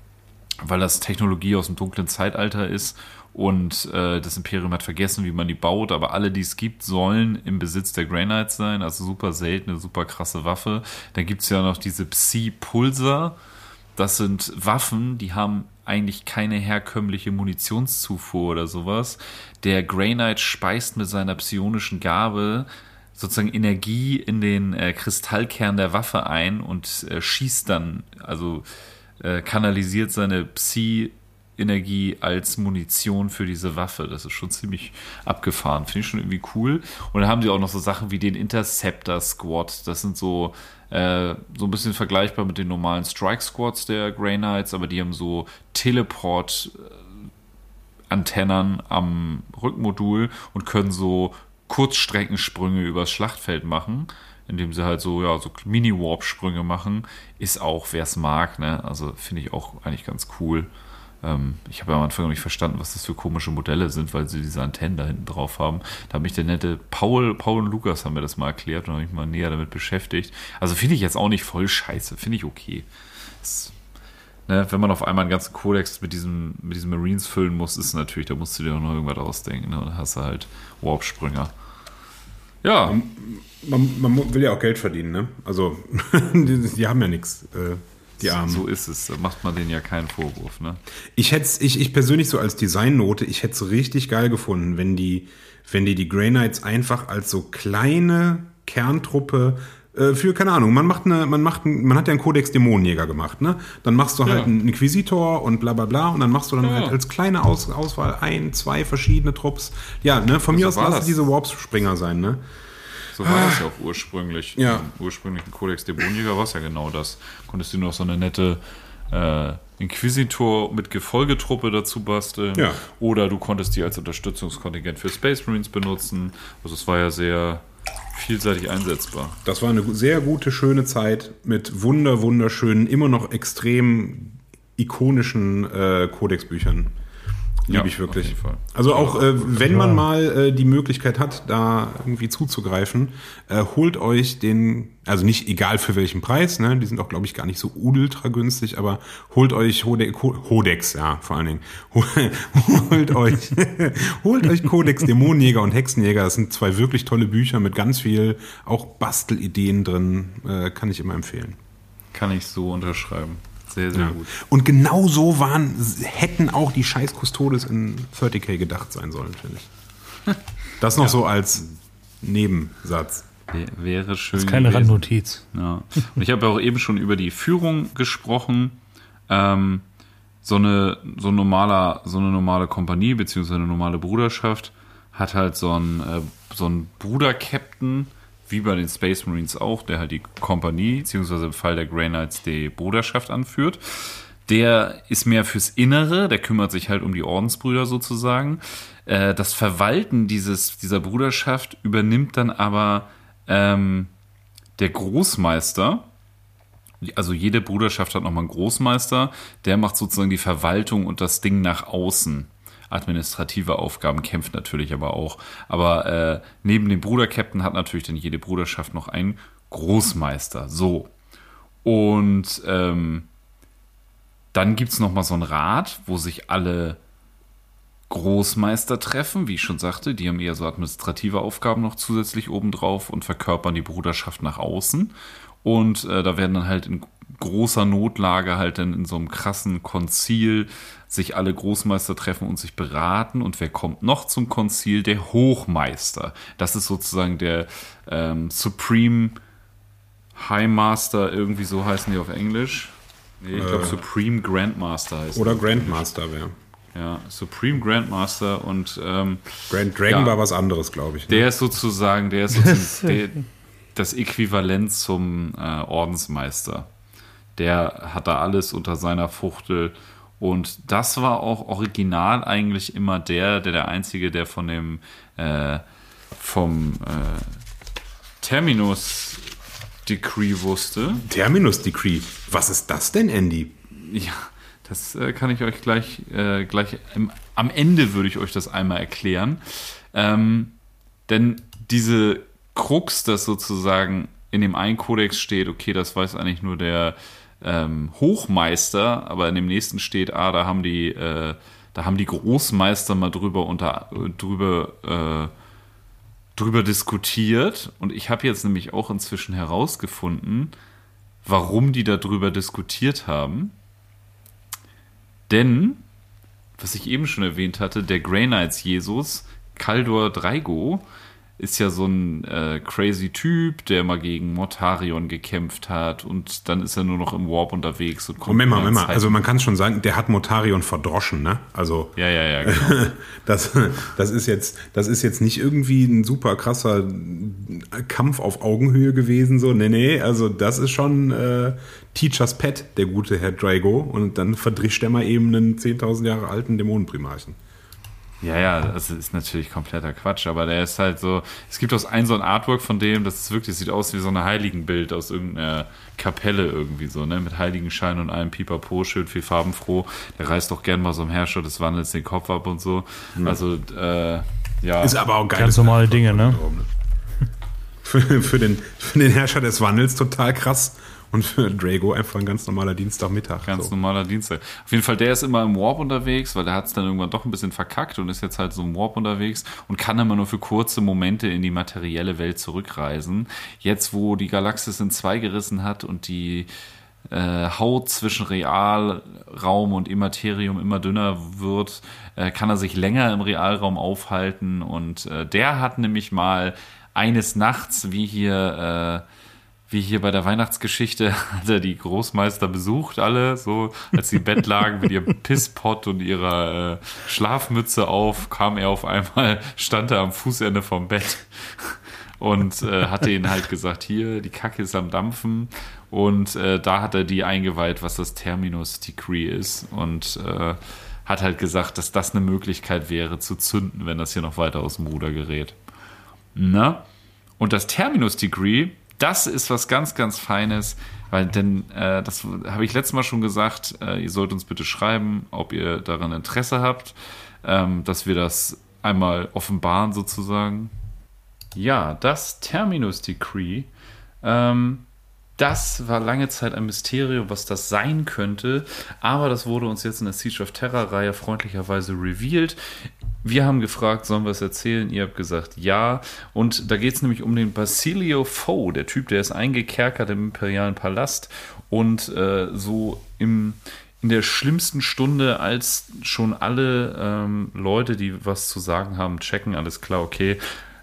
weil das Technologie aus dem dunklen Zeitalter ist und äh, das Imperium hat vergessen, wie man die baut, aber alle, die es gibt, sollen im Besitz der Grey Knights sein, also super seltene, super krasse Waffe. Dann gibt es ja noch diese Psi-Pulsar. Das sind Waffen, die haben eigentlich keine herkömmliche Munitionszufuhr oder sowas. Der Grey Knight speist mit seiner psionischen Gabe sozusagen Energie in den äh, Kristallkern der Waffe ein und äh, schießt dann, also äh, kanalisiert seine Psi-Energie als Munition für diese Waffe. Das ist schon ziemlich abgefahren. Finde ich schon irgendwie cool. Und dann haben sie auch noch so Sachen wie den Interceptor Squad. Das sind so Äh, so ein bisschen vergleichbar mit den normalen Strike Squads der Grey Knights, aber die haben so Teleport-Antennen am Rückmodul und können so Kurzstreckensprünge übers Schlachtfeld machen, indem sie halt so, ja, so Mini-Warp-Sprünge machen. Ist auch, wer es mag, ne? Also finde ich auch eigentlich ganz cool. Ähm, ich habe ja am Anfang noch nicht verstanden, was das für komische Modelle sind, weil sie diese Antennen da hinten drauf haben. Da hat mich der nette Paul, Paul und Lukas haben mir das mal erklärt und habe mich mal näher damit beschäftigt. Also finde ich jetzt auch nicht voll scheiße, finde ich okay. Das, ne, wenn man auf einmal einen ganzen Kodex mit diesem, mit diesen Marines füllen muss, ist natürlich, da musst du dir auch noch irgendwas ausdenken. Ne? Dann hast du halt Warp-Sprünger. Ja. Man, man, man will ja auch Geld verdienen, ne? Also, die, die haben ja nichts. Äh, Die Armen. So ist es. Da macht man denen ja keinen Vorwurf, ne? Ich hätte ich, ich persönlich so als Designnote, ich hätte es richtig geil gefunden, wenn die, wenn die die Grey Knights einfach als so kleine Kerntruppe äh, für, keine Ahnung, man macht eine, man macht, ein, man hat ja einen Codex Dämonenjäger gemacht, ne? Dann machst du halt Ja. einen Inquisitor und bla bla bla und dann machst du dann Ja. halt als kleine Aus, Auswahl ein, zwei verschiedene Trupps. Ja, ne? Von Ja, mir so aus war lassen das. diese Warp-Springer sein, ne? So war das ja auch ursprünglich. Ja. Im ursprünglichen Codex Dämonenjäger war es ja genau das. Konntest du noch so eine nette äh, Inquisitor mit Gefolgetruppe dazu basteln. Ja. Oder du konntest die als Unterstützungskontingent für Space Marines benutzen. Also es war ja sehr vielseitig einsetzbar. Das war eine sehr gute, schöne Zeit mit wunder, wunderschönen, immer noch extrem ikonischen äh, Codex-Büchern. Liebe Ja, ich wirklich. auf jeden Fall. Also auch, äh, wenn man mal äh, die Möglichkeit hat, da irgendwie zuzugreifen, äh, holt euch den, also nicht egal für welchen Preis, ne, die sind auch, glaube ich, gar nicht so ultra günstig, aber holt euch Hode- Codex, ja, vor allen Dingen. holt euch, holt euch Codex Dämonenjäger und Hexenjäger. Das sind zwei wirklich tolle Bücher mit ganz viel auch Bastelideen drin, äh, kann ich immer empfehlen. Kann ich so unterschreiben. Sehr, sehr Ja. gut. Und genau so waren, hätten auch die scheiß Custodes in dreißig K gedacht sein sollen, finde ich. Das noch so als Nebensatz. W- Wäre schön. Das ist keine gewesen. Randnotiz. Ja. Und ich habe ja auch eben schon über die Führung gesprochen. Ähm, so eine so normaler so eine normale Kompanie beziehungsweise eine normale Bruderschaft hat halt so einen äh, so einen Bruder-Captain, wie bei den Space Marines auch, der halt die Kompanie beziehungsweise im Fall der Grey Knights die Bruderschaft anführt. Der ist mehr fürs Innere, der kümmert sich halt um die Ordensbrüder sozusagen. Äh, das Verwalten dieses dieser Bruderschaft übernimmt dann aber ähm, der Großmeister. Also jede Bruderschaft hat nochmal einen Großmeister, der macht sozusagen die Verwaltung und das Ding nach außen. Administrative Aufgaben, kämpft natürlich aber auch. Aber äh, neben dem Bruderkapitän hat natürlich dann jede Bruderschaft noch einen Großmeister. So. Und ähm, dann gibt es nochmal so einen Rat, wo sich alle Großmeister treffen, wie ich schon sagte. Die haben eher so administrative Aufgaben noch zusätzlich obendrauf und verkörpern die Bruderschaft nach außen. Und äh, da werden dann halt in großer Notlage halt dann in so einem krassen Konzil sich alle Großmeister treffen und sich beraten. Und wer kommt noch zum Konzil? Der Hochmeister. Das ist sozusagen der ähm, Supreme High Master, irgendwie so heißen die auf Englisch. Nee, ich glaube Äh, Supreme Grandmaster heißt Oder Grandmaster wäre. ja, Supreme Grandmaster und ähm, Grand Dragon Ja. war was anderes, glaube ich. Ne? der ist sozusagen, der ist sozusagen der, das Äquivalent zum äh, Ordensmeister. Der hat da alles unter seiner Fuchtel und das war auch original eigentlich immer der, der der Einzige, der von dem äh, vom äh, Terminus Decree wusste. Terminus Decree. Was ist das denn, Andy? Ja, das äh, kann ich euch gleich, äh, gleich im, am Ende würde ich euch das einmal erklären. Ähm, denn diese Krux, dass sozusagen in dem einen Kodex steht, okay, das weiß eigentlich nur der ähm, Hochmeister, aber in dem nächsten steht, ah, da haben die, äh, da haben die Großmeister mal drüber unter drüber äh, drüber diskutiert. Und ich habe jetzt nämlich auch inzwischen herausgefunden, warum die darüber diskutiert haben. Denn, was ich eben schon erwähnt hatte, der Grey Knights Jesus, Kaldor Draigo, ist ja so ein äh, crazy Typ, der mal gegen Mortarion gekämpft hat und dann ist er nur noch im Warp unterwegs. Und kommt Moment mal, immer in Moment mal. Zeit- Also man kann es schon sagen, der hat Mortarion verdroschen, ne? Also Ja, ja, ja, genau. das, das ist jetzt, das ist jetzt nicht irgendwie ein super krasser Kampf auf Augenhöhe gewesen, so. Nee, nee, also das ist schon äh, Teachers Pet, der gute Herr Drago. Und dann verdrischt er mal eben einen zehntausend Jahre alten Dämonenprimarchen. Ja, ja, das ist natürlich kompletter Quatsch, aber der ist halt so, es gibt auch ein so ein Artwork von dem, das ist wirklich, das sieht aus wie so ein Heiligenbild aus irgendeiner Kapelle irgendwie so, ne, mit Heiligenschein und allem Pipapo, schön viel farbenfroh, der reißt doch gern mal so einem Herrscher des Wandels den Kopf ab und so, also, äh, ja. Ist aber auch geil. Ganz normale Dinge, ne? Für, für, den, für den Herrscher des Wandels total krass. Und für Drago einfach ein ganz normaler Dienstagmittag. Ganz so. normaler Dienstag. Auf jeden Fall, der ist immer im Warp unterwegs, weil der hat es dann irgendwann doch ein bisschen verkackt und ist jetzt halt so im Warp unterwegs und kann immer nur für kurze Momente in die materielle Welt zurückreisen. Jetzt, wo die Galaxis in zwei gerissen hat und die äh, Haut zwischen Realraum und Immaterium immer dünner wird, äh, kann er sich länger im Realraum aufhalten. Und äh, der hat nämlich mal eines Nachts, wie hier... Äh, wie hier bei der Weihnachtsgeschichte, hat er die Großmeister besucht, alle, so, als sie im Bett lagen mit ihrem Pisspott und ihrer äh, Schlafmütze auf, kam er auf einmal, stand er am Fußende vom Bett und äh, hatte ihnen halt gesagt, hier, die Kacke ist am Dampfen, und äh, da hat er die eingeweiht, was das Terminus Decree ist, und äh, hat halt gesagt, dass das eine Möglichkeit wäre, zu zünden, wenn das hier noch weiter aus dem Ruder gerät. Na? Und das Terminus Decree, das ist was ganz, ganz Feines, weil denn, äh, das habe ich letztes Mal schon gesagt, äh, ihr sollt uns bitte schreiben, ob ihr daran Interesse habt, ähm, dass wir das einmal offenbaren sozusagen. Ja, das Terminus Decree, ähm, das war lange Zeit ein Mysterium, was das sein könnte, aber das wurde uns jetzt in der Siege of Terror-Reihe freundlicherweise revealed. Wir haben gefragt, sollen wir es erzählen? Ihr habt gesagt, ja. Und da geht es nämlich um den Basilio Foe, der Typ, der ist eingekerkert im imperialen Palast und äh, so im, in der schlimmsten Stunde, als schon alle ähm, Leute, die was zu sagen haben, checken, alles klar, okay,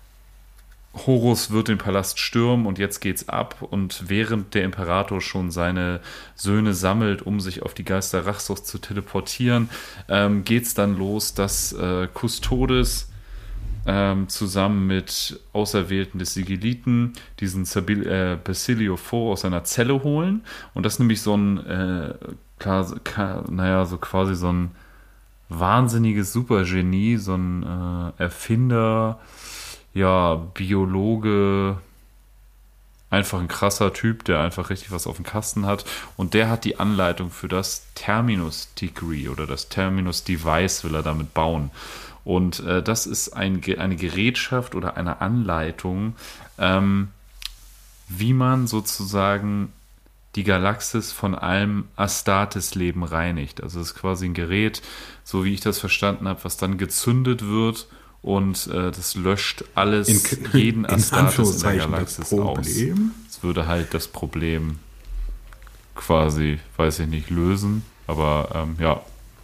Horus wird den Palast stürmen und jetzt geht's ab, und während der Imperator schon seine Söhne sammelt, um sich auf die Geister Rachsos zu teleportieren, ähm, geht's dann los, dass äh, Custodes ähm, zusammen mit Auserwählten des Sigilliten diesen Sabil, äh, Basilio Foe aus seiner Zelle holen, und das ist nämlich so ein äh, klar, klar, naja, so quasi so ein wahnsinniges Supergenie, so ein äh, Erfinder, ja, Biologe, einfach ein krasser Typ, der einfach richtig was auf dem Kasten hat. Und der hat die Anleitung für das Terminus Decree oder das Terminus Device will er damit bauen. Und äh, das ist ein, eine Gerätschaft oder eine Anleitung, ähm, wie man sozusagen die Galaxis von allem Astartes-Leben reinigt. Also es ist quasi ein Gerät, so wie ich das verstanden habe, was dann gezündet wird, und äh, das löscht alles, in, jeden Astartes in, in der Galaxis aus. Es würde halt das Problem quasi, weiß ich nicht, lösen. Aber ähm, ja.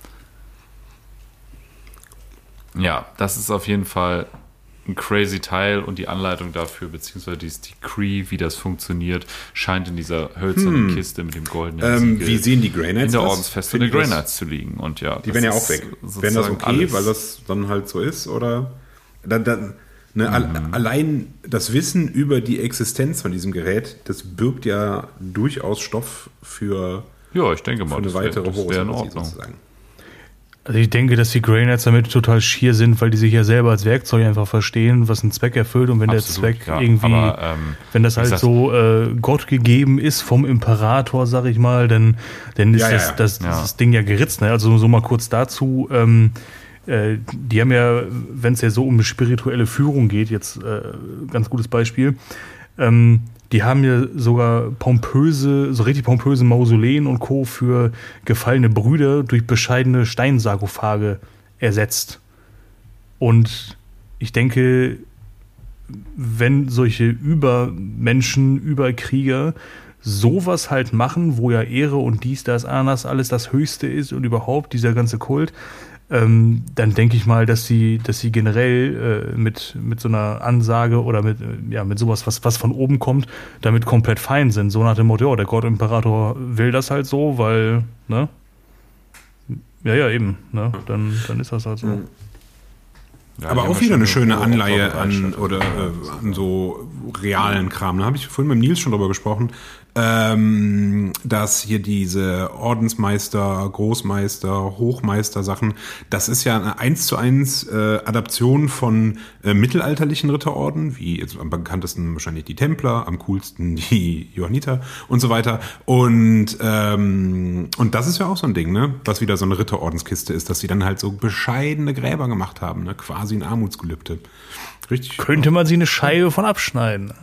Ja, das ist auf jeden Fall ein crazy Teil, und die Anleitung dafür, beziehungsweise dieses Decree, wie das funktioniert, scheint in dieser hölzernen hm. Kiste mit dem goldenen ähm, Siegel, wie sehen die Grey Knights in der Ordensfeste der Grey Knights zu liegen. Und ja, die werden ja auch weg. Wären das okay, alles, weil das dann halt so ist? Oder dann, dann, ne, mhm. allein das Wissen über die Existenz von diesem Gerät, das birgt ja durchaus Stoff für, ja, ich denke mal, für eine das weitere wär, das wär in Ordnung. Sozusagen. Also ich denke, dass die Grey Knights damit total schier sind, weil die sich ja selber als Werkzeug einfach verstehen, was einen Zweck erfüllt, und wenn Absolut, der Zweck ja, irgendwie, aber, ähm, wenn das halt so äh, Gott gegeben ist vom Imperator, sag ich mal, dann, dann ist ja, das, ja, das, ja. das Ding ja geritzt. Ne? Also so mal kurz dazu, ähm, äh, die haben ja, wenn es ja so um eine spirituelle Führung geht, jetzt äh, ganz gutes Beispiel, ähm, die haben ja sogar pompöse, so richtig pompöse Mausoleen und Co. für gefallene Brüder durch bescheidene Steinsarkophage ersetzt. Und ich denke, wenn solche Übermenschen, Überkrieger sowas halt machen, wo ja Ehre und dies, das, Ananas alles das Höchste ist und überhaupt dieser ganze Kult, Ähm, dann denke ich mal, dass sie, dass sie generell äh, mit, mit so einer Ansage oder mit, ja, mit sowas, was, was von oben kommt, damit komplett fein sind. So nach dem Motto, ja, der Gott-Imperator will das halt so, weil, ne? Ja, ja, eben, ne? Dann, dann ist das halt so. Ja, aber auch wieder eine schöne Anleihe an, oder, äh, an so realen Kram. Da habe ich vorhin mit Nils schon drüber gesprochen, ähm, dass hier diese Ordensmeister, Großmeister, Hochmeister-Sachen, das ist ja eine eins zu eins äh, Adaption von äh, mittelalterlichen Ritterorden, wie jetzt am bekanntesten wahrscheinlich die Templer, am coolsten die Johanniter und so weiter. Und ähm, und das ist ja auch so ein Ding, ne, was wieder so eine Ritterordenskiste ist, dass sie dann halt so bescheidene Gräber gemacht haben, ne, quasi ein Armutsgelübde. Richtig. Könnte man sie eine Scheibe von abschneiden.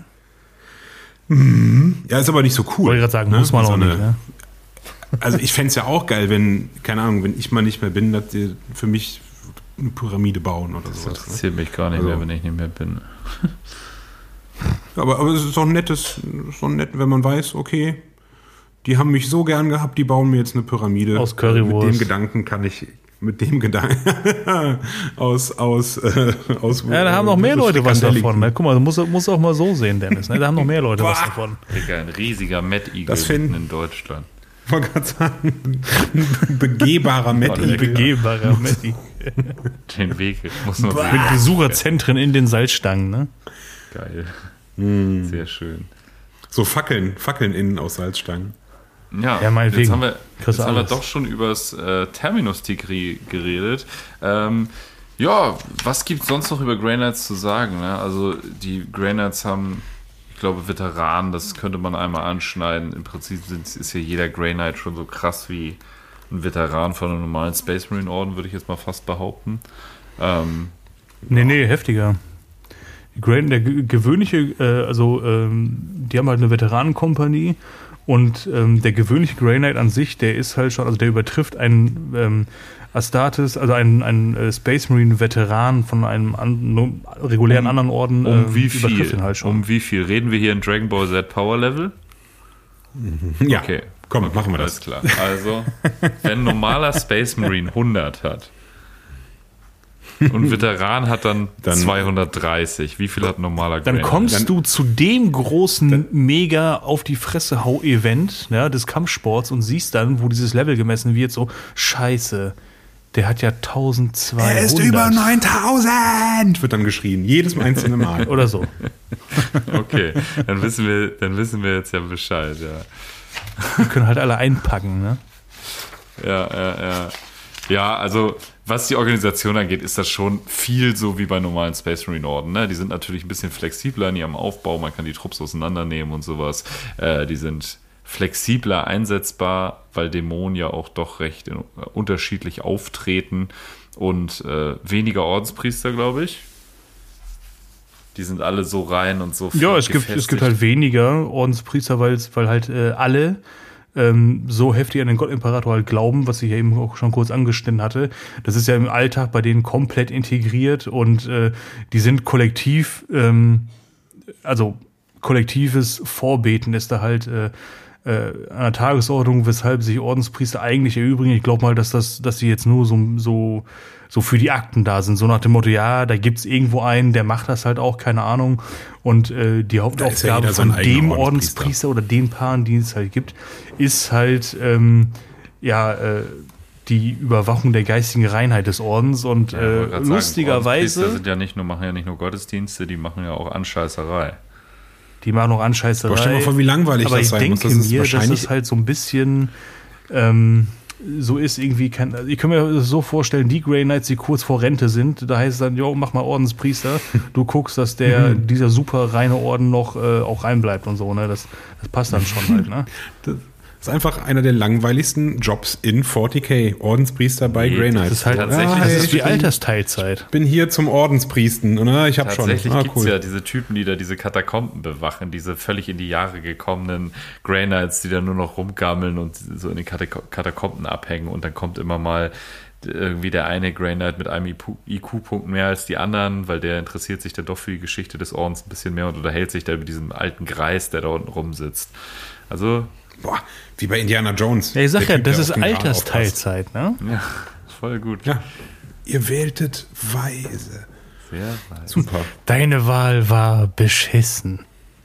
Mhm. Ja, ist aber nicht so cool. Wollte ich gerade sagen, ne? muss man so auch eine, nicht. Ne? Also ich fände es ja auch geil, wenn, keine Ahnung, wenn ich mal nicht mehr bin, dass die für mich eine Pyramide bauen oder so. Das interessiert ne? mich gar nicht also. mehr, wenn ich nicht mehr bin. aber, aber es ist doch ein nettes, so nett, wenn man weiß, okay, die haben mich so gern gehabt, die bauen mir jetzt eine Pyramide. Aus Currywurst. Mit dem Gedanken kann ich, mit dem Gedanken, aus, aus, äh, aus. Ja, da haben noch mehr Leute was Frikadellen. davon. Ne? Guck mal, du musst, musst auch mal so sehen, Dennis. Ne? Da haben noch mehr Leute was davon. Digga, ein riesiger Mad-Igel Das find- mitten in Deutschland. Ich wollte gerade sagen, ein begehbarer Mad-Igel. Begehbarer Matti. Den Weg muss man Mit sehen. Besucherzentren in den Salzstangen, ne? Geil. Hm. Sehr schön. So Fackeln, Fackeln innen aus Salzstangen. Ja, Ja, meinetwegen. jetzt haben wir, Kriegst jetzt du haben wir alles. doch schon über das äh, Terminus-Tigri geredet. Ähm, ja, was gibt es sonst noch über Grey Knights zu sagen? Ne? Also die Grey Knights haben, ich glaube, Veteranen, das könnte man einmal anschneiden. Im Prinzip sind, ist hier jeder Grey Knight schon so krass wie ein Veteran von einem normalen Space Marine Orden, würde ich jetzt mal fast behaupten. Ähm, Nee, nee, heftiger. Die Grey, der ge- gewöhnliche, äh, also ähm, die haben halt eine Veteranenkompanie und ähm, der gewöhnliche Grey Knight an sich, der ist halt schon, also der übertrifft einen ähm, Astartes, also einen, einen äh, Space Marine Veteran von einem an, no, regulären Um- anderen Orden. um äh, wie übertrifft viel? ihn halt schon. Um wie viel? Reden wir hier in Dragon Ball Z Power Level? Ja, Okay. komm, Okay, machen wir alles das. klar. Also, wenn ein normaler Space Marine hundert hat und ein Veteran hat dann, Dann- zweihundertdreißig, wie viel hat ein normaler Dann Grey kommst Knight? du zu dem großen mega auf die Fresse hau Event, ja, des Kampfsports und siehst dann, wo dieses Level gemessen wird, so scheiße, der hat ja eintausendzweihundert. Er ist über neuntausend! Wird dann geschrien. Jedes einzelne Mal. Oder so. Okay, dann wissen wir, dann wissen wir jetzt ja Bescheid, ja. Die können halt alle einpacken, ne? Ja, ja, ja. Ja, also was die Organisation angeht, ist das schon viel so wie bei normalen Space Marine Orden. Ne? Die sind natürlich ein bisschen flexibler in ihrem Aufbau, man kann die Trupps auseinandernehmen und sowas. Äh, die sind flexibler einsetzbar, weil Dämonen ja auch doch recht in, äh, unterschiedlich auftreten und äh, weniger Ordenspriester, glaube ich. Die sind alle so rein und so Ja, es gibt, es gefestigt. gibt halt weniger Ordenspriester, weil, weil halt äh, alle ähm, so heftig an den Gott-Imperator halt glauben, was ich ja eben auch schon kurz angeschnitten hatte. Das ist ja im Alltag bei denen komplett integriert und äh, die sind kollektiv, ähm, also kollektives Vorbeten ist da halt äh, äh, an der Tagesordnung, weshalb sich Ordenspriester eigentlich erübrigen. Ich glaube mal, dass das, dass die jetzt nur so, so, so für die Akten da sind. So nach dem Motto, ja, da gibt's irgendwo einen, der macht das halt auch, keine Ahnung. Und äh, die ist ja Hauptaufgabe jeder sein von eigener dem Ordenspriester. Ordenspriester oder den Paaren, die es halt gibt, ist halt ähm, ja äh, die Überwachung der geistigen Reinheit des Ordens. Und Ja, ich wollte äh, grad sagen, lustigerweise, Ordenspriester sind ja nicht nur, machen ja nicht nur Gottesdienste, die machen ja auch Anscheißerei. die machen noch Anscheißerei. Aber stell dir mal vor, wie langweilig Aber das ich sein denke muss. Das ist mir, dass wahrscheinlich es halt so ein bisschen ähm, so ist irgendwie, kein, also ich kann mir das so vorstellen, die Grey Knights, die kurz vor Rente sind, da heißt es dann, jo, mach mal Ordenspriester, du guckst, dass der, dieser super reine Orden noch äh, auch reinbleibt und so, ne, das, das passt dann schon halt, ne. Das ist einfach einer der langweiligsten Jobs in vierzig K. Ordenspriester bei Nee, Grey das Knights. Das ist halt, Tatsächlich das hey, ist ich wie bin- Altersteilzeit. bin hier zum Ordenspriesten. Oder? Ich hab schon. Tatsächlich Ah, gibt es ja diese Typen, die da diese Katakomben bewachen, diese völlig in die Jahre gekommenen Grey Knights, die da nur noch rumgammeln und so in den Katak- Katakomben abhängen und dann kommt immer mal irgendwie der eine Grey Knight mit einem I Q-Punkt mehr als die anderen, weil der interessiert sich dann doch für die Geschichte des Ordens ein bisschen mehr und unterhält sich da über diesen alten Greis, der da unten rumsitzt. Also, Boah, wie bei Indiana Jones. Ja, ich sag Der ja, Typ, das der ist auf den Graben aufpasst. Altersteilzeit, ne. ja, voll gut. Ja. Ihr wähltet weise. Sehr weiß. Super. Deine Wahl war beschissen.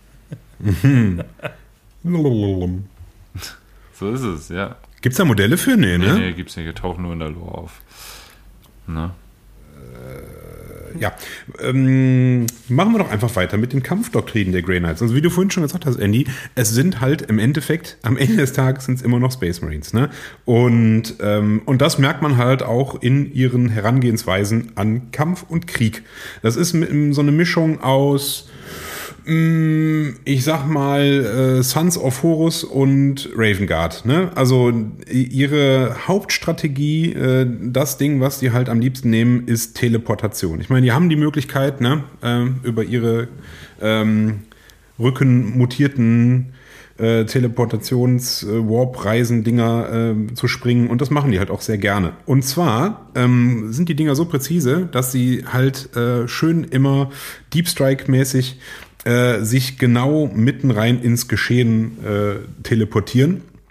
So ist es, ja. Gibt's da Modelle für? Nee, Nee, ne? nee, gibt's nicht, die tauchen nur in der Lore auf. Ne? Ja. Ähm, machen wir doch einfach weiter mit den Kampfdoktrinen der Grey Knights. Also wie du vorhin schon gesagt hast, Andy, es sind halt im Endeffekt, am Ende des Tages sind es immer noch Space Marines. Ne? Und, ähm, und das merkt man halt auch in ihren Herangehensweisen an Kampf und Krieg. Das ist m- so eine Mischung aus, mh, ich sag mal, äh, Sons of Horus und Raven Guard. Ne? Also ihre Hauptstrategie, äh, das Ding, was die halt am liebsten nehmen, ist Teleportation. Ich meine, die haben die Möglichkeit, ne, äh, über ihre ähm, rückenmutierten äh, Teleportations-Warp-Reisen-Dinger äh, zu springen und das machen die halt auch sehr gerne. Und zwar ähm, sind die Dinger so präzise, dass sie halt äh, schön immer Deep Strike-mäßig äh, sich genau mitten rein ins Geschehen äh, teleportieren.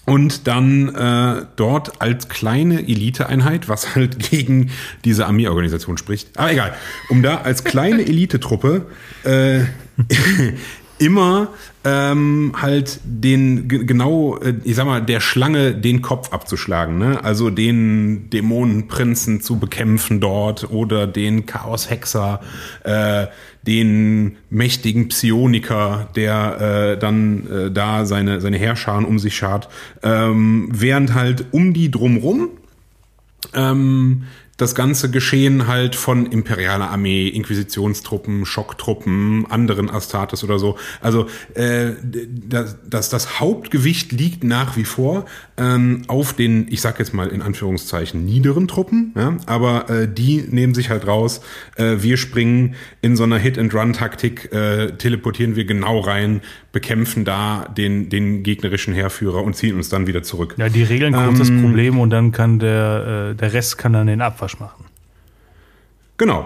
Und dann äh, dort als kleine Eliteeinheit, was halt gegen diese Armeeorganisation spricht. Aber egal, um da als kleine Elitetruppe äh, immer ähm, halt den g- genau, äh, ich sag mal, der Schlange den Kopf abzuschlagen, ne? Also den Dämonenprinzen zu bekämpfen dort oder den Chaoshexer, äh, den mächtigen Psioniker, der äh, dann äh, da seine seine Heerscharen um sich schart, ähm, während halt um die drumrum ähm, das ganze Geschehen halt von imperialer Armee, Inquisitionstruppen, Schocktruppen, anderen Astartes oder so. Also äh, das, das, das Hauptgewicht liegt nach wie vor ähm, auf den, ich sag jetzt mal in Anführungszeichen, niederen Truppen. Ja? Aber äh, die nehmen sich halt raus. Äh, wir springen in so einer Hit-and-Run-Taktik, äh, teleportieren wir genau rein, bekämpfen da den, den gegnerischen Heerführer und ziehen uns dann wieder zurück. Ja, die regeln kurz ähm, das Problem und dann kann der, äh, der Rest kann dann den Abwasch machen. Genau.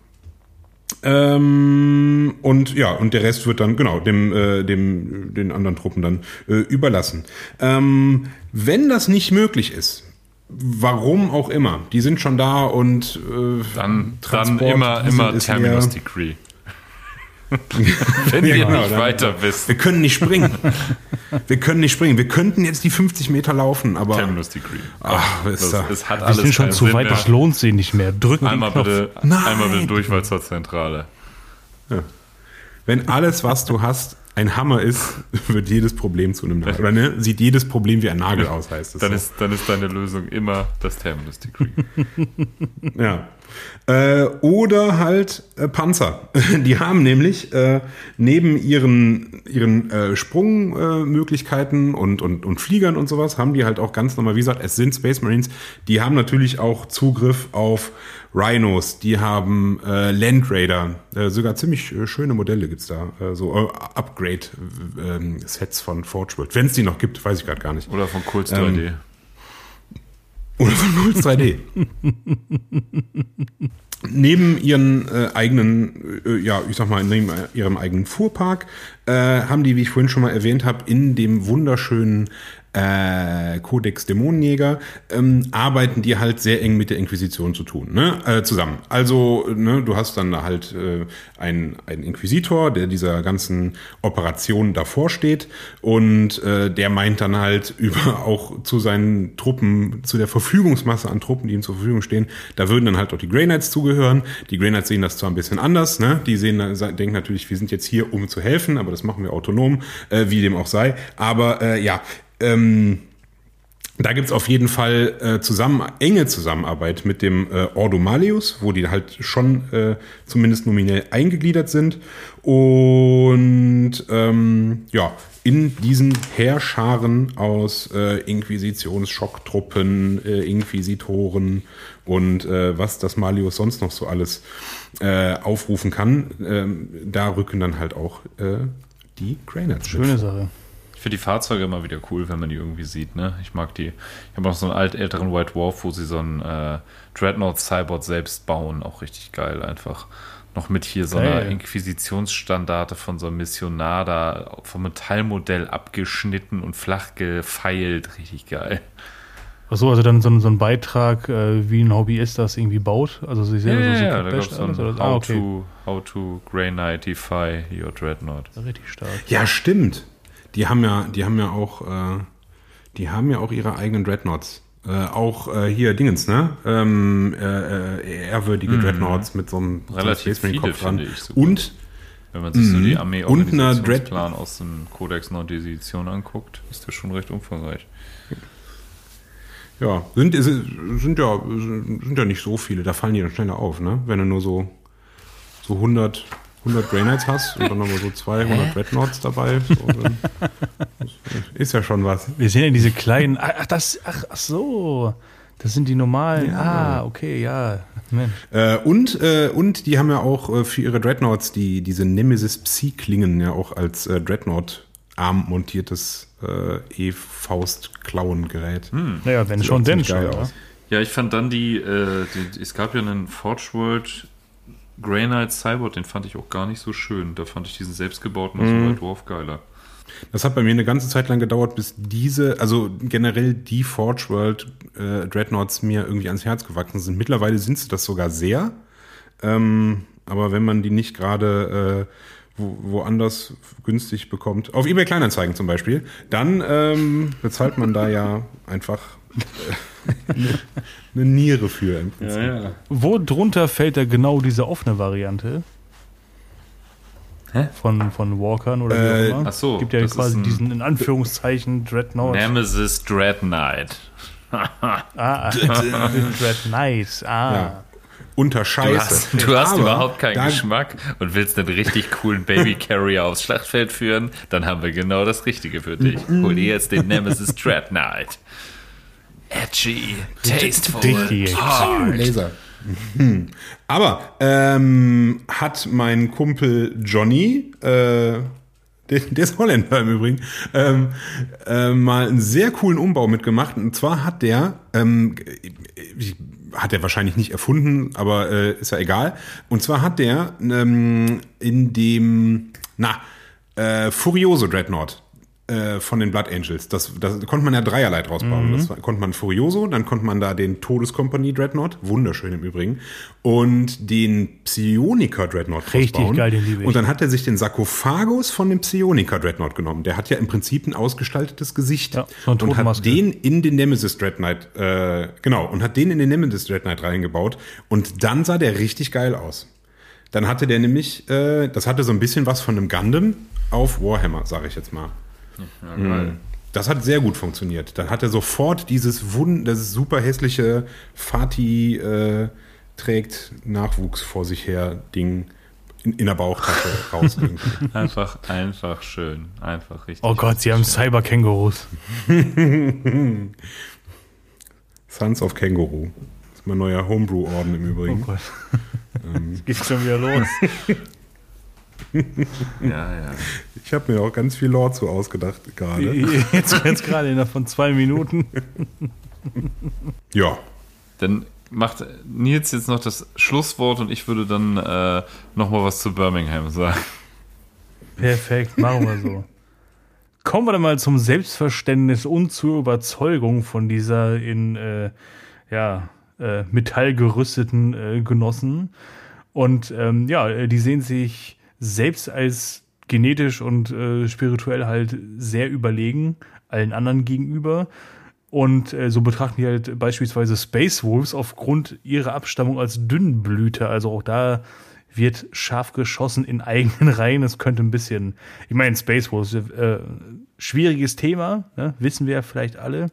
Ähm, und ja, und der Rest wird dann, genau, dem, äh, dem, den anderen Truppen dann äh, überlassen. Ähm, wenn das nicht möglich ist, warum auch immer, die sind schon da und äh, dann, dann immer, immer Terminus Decree. Wenn ja, ihr genau, nicht dann, weiter wisst. Wir können nicht springen. Wir können nicht springen. Wir könnten jetzt die fünfzig Meter laufen, aber... Terminus Decree. Ach, ist das, da. es hat Wir alles sind schon zu Sinn weit, mehr. das lohnt sich nicht mehr. Drücken Einmal den Knopf. bitte, Nein. einmal bitte Durchwahl zur Zentrale. Ja. Wenn alles, was du hast, ein Hammer ist, wird jedes Problem zu einem Nagel. Oder ne? Sieht jedes Problem wie ein Nagel aus, heißt es. Dann, so. ist, dann ist deine Lösung immer das Terminus Decree. Ja. Äh, oder halt äh, Panzer. Die haben nämlich äh, neben ihren ihren äh, Sprungmöglichkeiten äh, und, und, und Fliegern und sowas, haben die halt auch ganz normal, wie gesagt, es sind Space Marines, die haben natürlich auch Zugriff auf Rhinos, die haben äh, Land Raider, äh, sogar ziemlich äh, schöne Modelle gibt's da, äh, so äh, Upgrade-Sets äh, von Forge World. Wenn es die noch gibt, weiß ich gerade gar nicht. Oder von Kults drei D. Ähm, Oder von Kults drei D. Neben ihren äh, eigenen, äh, ja, ich sag mal, neben ihrem eigenen Fuhrpark äh, haben die, wie ich vorhin schon mal erwähnt habe, in dem wunderschönen äh, Codex Dämonenjäger ähm, arbeiten die halt sehr eng mit der Inquisition zu tun, ne? Äh, zusammen. Also, ne, du hast dann halt äh, einen, einen Inquisitor, der dieser ganzen Operation davor steht und äh, der meint dann halt über auch zu seinen Truppen, zu der Verfügungsmasse an Truppen, die ihm zur Verfügung stehen, da würden dann halt auch die Grey Knights zugehören. Die Grey Knights sehen das zwar ein bisschen anders, ne? Die sehen, denken natürlich, wir sind jetzt hier, um zu helfen, aber das machen wir autonom, äh, wie dem auch sei. Aber äh, ja, Ähm, da gibt's auf jeden Fall äh, zusammen, enge Zusammenarbeit mit dem äh, Ordo Malleus, wo die halt schon äh, zumindest nominell eingegliedert sind. Und ähm, ja, in diesen Heerscharen aus äh, Inquisitionssschocktruppen, äh, Inquisitoren und äh, was das Malleus sonst noch so alles äh, aufrufen kann, äh, da rücken dann halt auch äh, die Grey Knights. Schöne Sache. Ich finde die Fahrzeuge immer wieder cool, wenn man die irgendwie sieht, ne? Ich mag die. Ich habe auch so einen alt älteren White Dwarf, wo sie so einen äh, Dreadnought Cyborg selbst bauen. Auch richtig geil einfach. Noch mit hier so einer Geil. Inquisitionsstandarte von so einem Missionar da vom Metallmodell abgeschnitten und flach gefeilt. Richtig geil. Achso, also dann so, ein- so ein Beitrag, äh, wie ein Hobbyist das irgendwie baut? Also sie Ja, selber ja, so ja, da Bashed gab es so ein alles, oder? how, Ah, okay. to, how to Grey Knight defy your Dreadnought. Richtig stark. Ja, stimmt. Die haben ja, die haben ja auch, äh, die haben ja auch ihre eigenen Dreadnoughts. Äh, auch äh, hier Dingens, ne? Ähm, äh, äh, ehrwürdige Mhm. Dreadnoughts mit so einem, so einem Relativ Space Marine viele, Kopf dran. finde ich sogar. Und Wenn man sich so die Mhm. Und eine Armee-Organisationsplan aus dem Codex Nordedition anguckt, ist der schon recht umfangreich. ja, sind, sind ja, sind ja nicht so viele. Da fallen die dann schneller auf, ne? Wenn du nur so, so hundert, hundert Grey Knights hast und dann nochmal so zweihundert Dreadnoughts dabei. So, dann ist ja schon was. Wir sehen ja diese kleinen. Ach, das, ach, ach so. Das sind die normalen. Ja. Ah, okay, ja. Mensch. Äh, und, äh, und die haben ja auch äh, für ihre Dreadnoughts die, diese Nemesis Psi-Klingen ja auch als äh, Dreadnought-Arm montiertes äh, E-Faust-Klauengerät. Hm. Naja, wenn Sieht schon, auch denn ziemlich schon. geil Ja. aus. Ja, ich fand dann die, äh, die, es gab ja einen Forge World Grey Knight Cyborg, den fand ich auch gar nicht so schön. Da fand ich diesen selbstgebauten mhm. White Dwarf geiler. Das hat bei mir eine ganze Zeit lang gedauert, bis diese, also generell die Forge World äh, Dreadnoughts mir irgendwie ans Herz gewachsen sind. Mittlerweile sind sie das sogar sehr. Ähm, aber wenn man die nicht gerade äh, wo, woanders günstig bekommt, auf eBay Kleinanzeigen zum Beispiel, dann ähm, bezahlt man da ja einfach äh, eine, eine Niere für im Prinzip. Ja, ja. Wo drunter fällt da genau diese offene Variante? Hä? Von, von Walkern oder äh, wie auch immer. Ach so, gibt ja quasi diesen, in Anführungszeichen, Dreadnought. Nemesis Dread Knight. ah, Dread Knight, ah. Ja. Unter Scheiße. Du hast, du hast Aber überhaupt keinen da, Geschmack und willst einen richtig coolen Baby Carrier aufs Schlachtfeld führen, dann haben wir genau das Richtige für dich. Hol dir jetzt den Nemesis Dread Knight. Edgy, tasteful, hard. Laser. Mhm. Aber ähm, hat mein Kumpel Johnny, äh, der, der ist Holländer im Übrigen, ähm, äh, mal einen sehr coolen Umbau mitgemacht. Und zwar hat der, ähm, hat er wahrscheinlich nicht erfunden, aber äh, ist ja egal. Und zwar hat der ähm, in dem, na, äh, Furioso Dreadnought von den Blood Angels. Das, das konnte man ja dreierlei draus bauen. Mhm. Das konnte man Furioso, dann konnte man da den Todeskompanie Dreadnought, wunderschön im Übrigen, und den Psioniker Dreadnought draus Richtig bauen. Geil, den liebe ich. Und dann hat er sich den Sarkophagus von dem Psioniker Dreadnought genommen. Der hat ja im Prinzip ein ausgestaltetes Gesicht. Ja, so und hat den in den Nemesis Dread Knight, äh, genau, und hat den in den Nemesis Dread Knight reingebaut. Und dann sah der richtig geil aus. Dann hatte der nämlich, äh, das hatte so ein bisschen was von einem Gundam auf Warhammer, sage ich jetzt mal. Ja, geil. Das hat sehr gut funktioniert. Dann hat er sofort dieses Wund, das super hässliche Fatih äh, trägt Nachwuchs vor sich her Ding in, in der Bauchtasche raus. Irgendwie. Einfach, einfach schön. Einfach richtig. Oh Gott, sie haben Cyber-Kängurus. Sons of Känguru. Das ist mein neuer Homebrew-Orden im Übrigen. Oh Gott. Ähm. Es geht schon wieder los. Ja, ja. Ich habe mir auch ganz viel Lore zu ausgedacht gerade. Jetzt, jetzt gerade innerhalb von zwei Minuten. Ja. Dann macht Nils jetzt noch das Schlusswort und ich würde dann äh, nochmal was zu Birmingham sagen. Perfekt, machen wir so. Kommen wir dann mal zum Selbstverständnis und zur Überzeugung von dieser in äh, ja, äh, Metall gerüsteten äh, Genossen. Und ähm, ja, die sehen sich selbst als genetisch und äh, spirituell halt sehr überlegen allen anderen gegenüber. Und äh, so betrachten die halt beispielsweise Space Wolves aufgrund ihrer Abstammung als Dünnblüter. Also auch da wird scharf geschossen in eigenen Reihen. Es könnte ein bisschen, ich meine, Space Wolves, äh, schwieriges Thema, ne? Wissen wir ja vielleicht alle.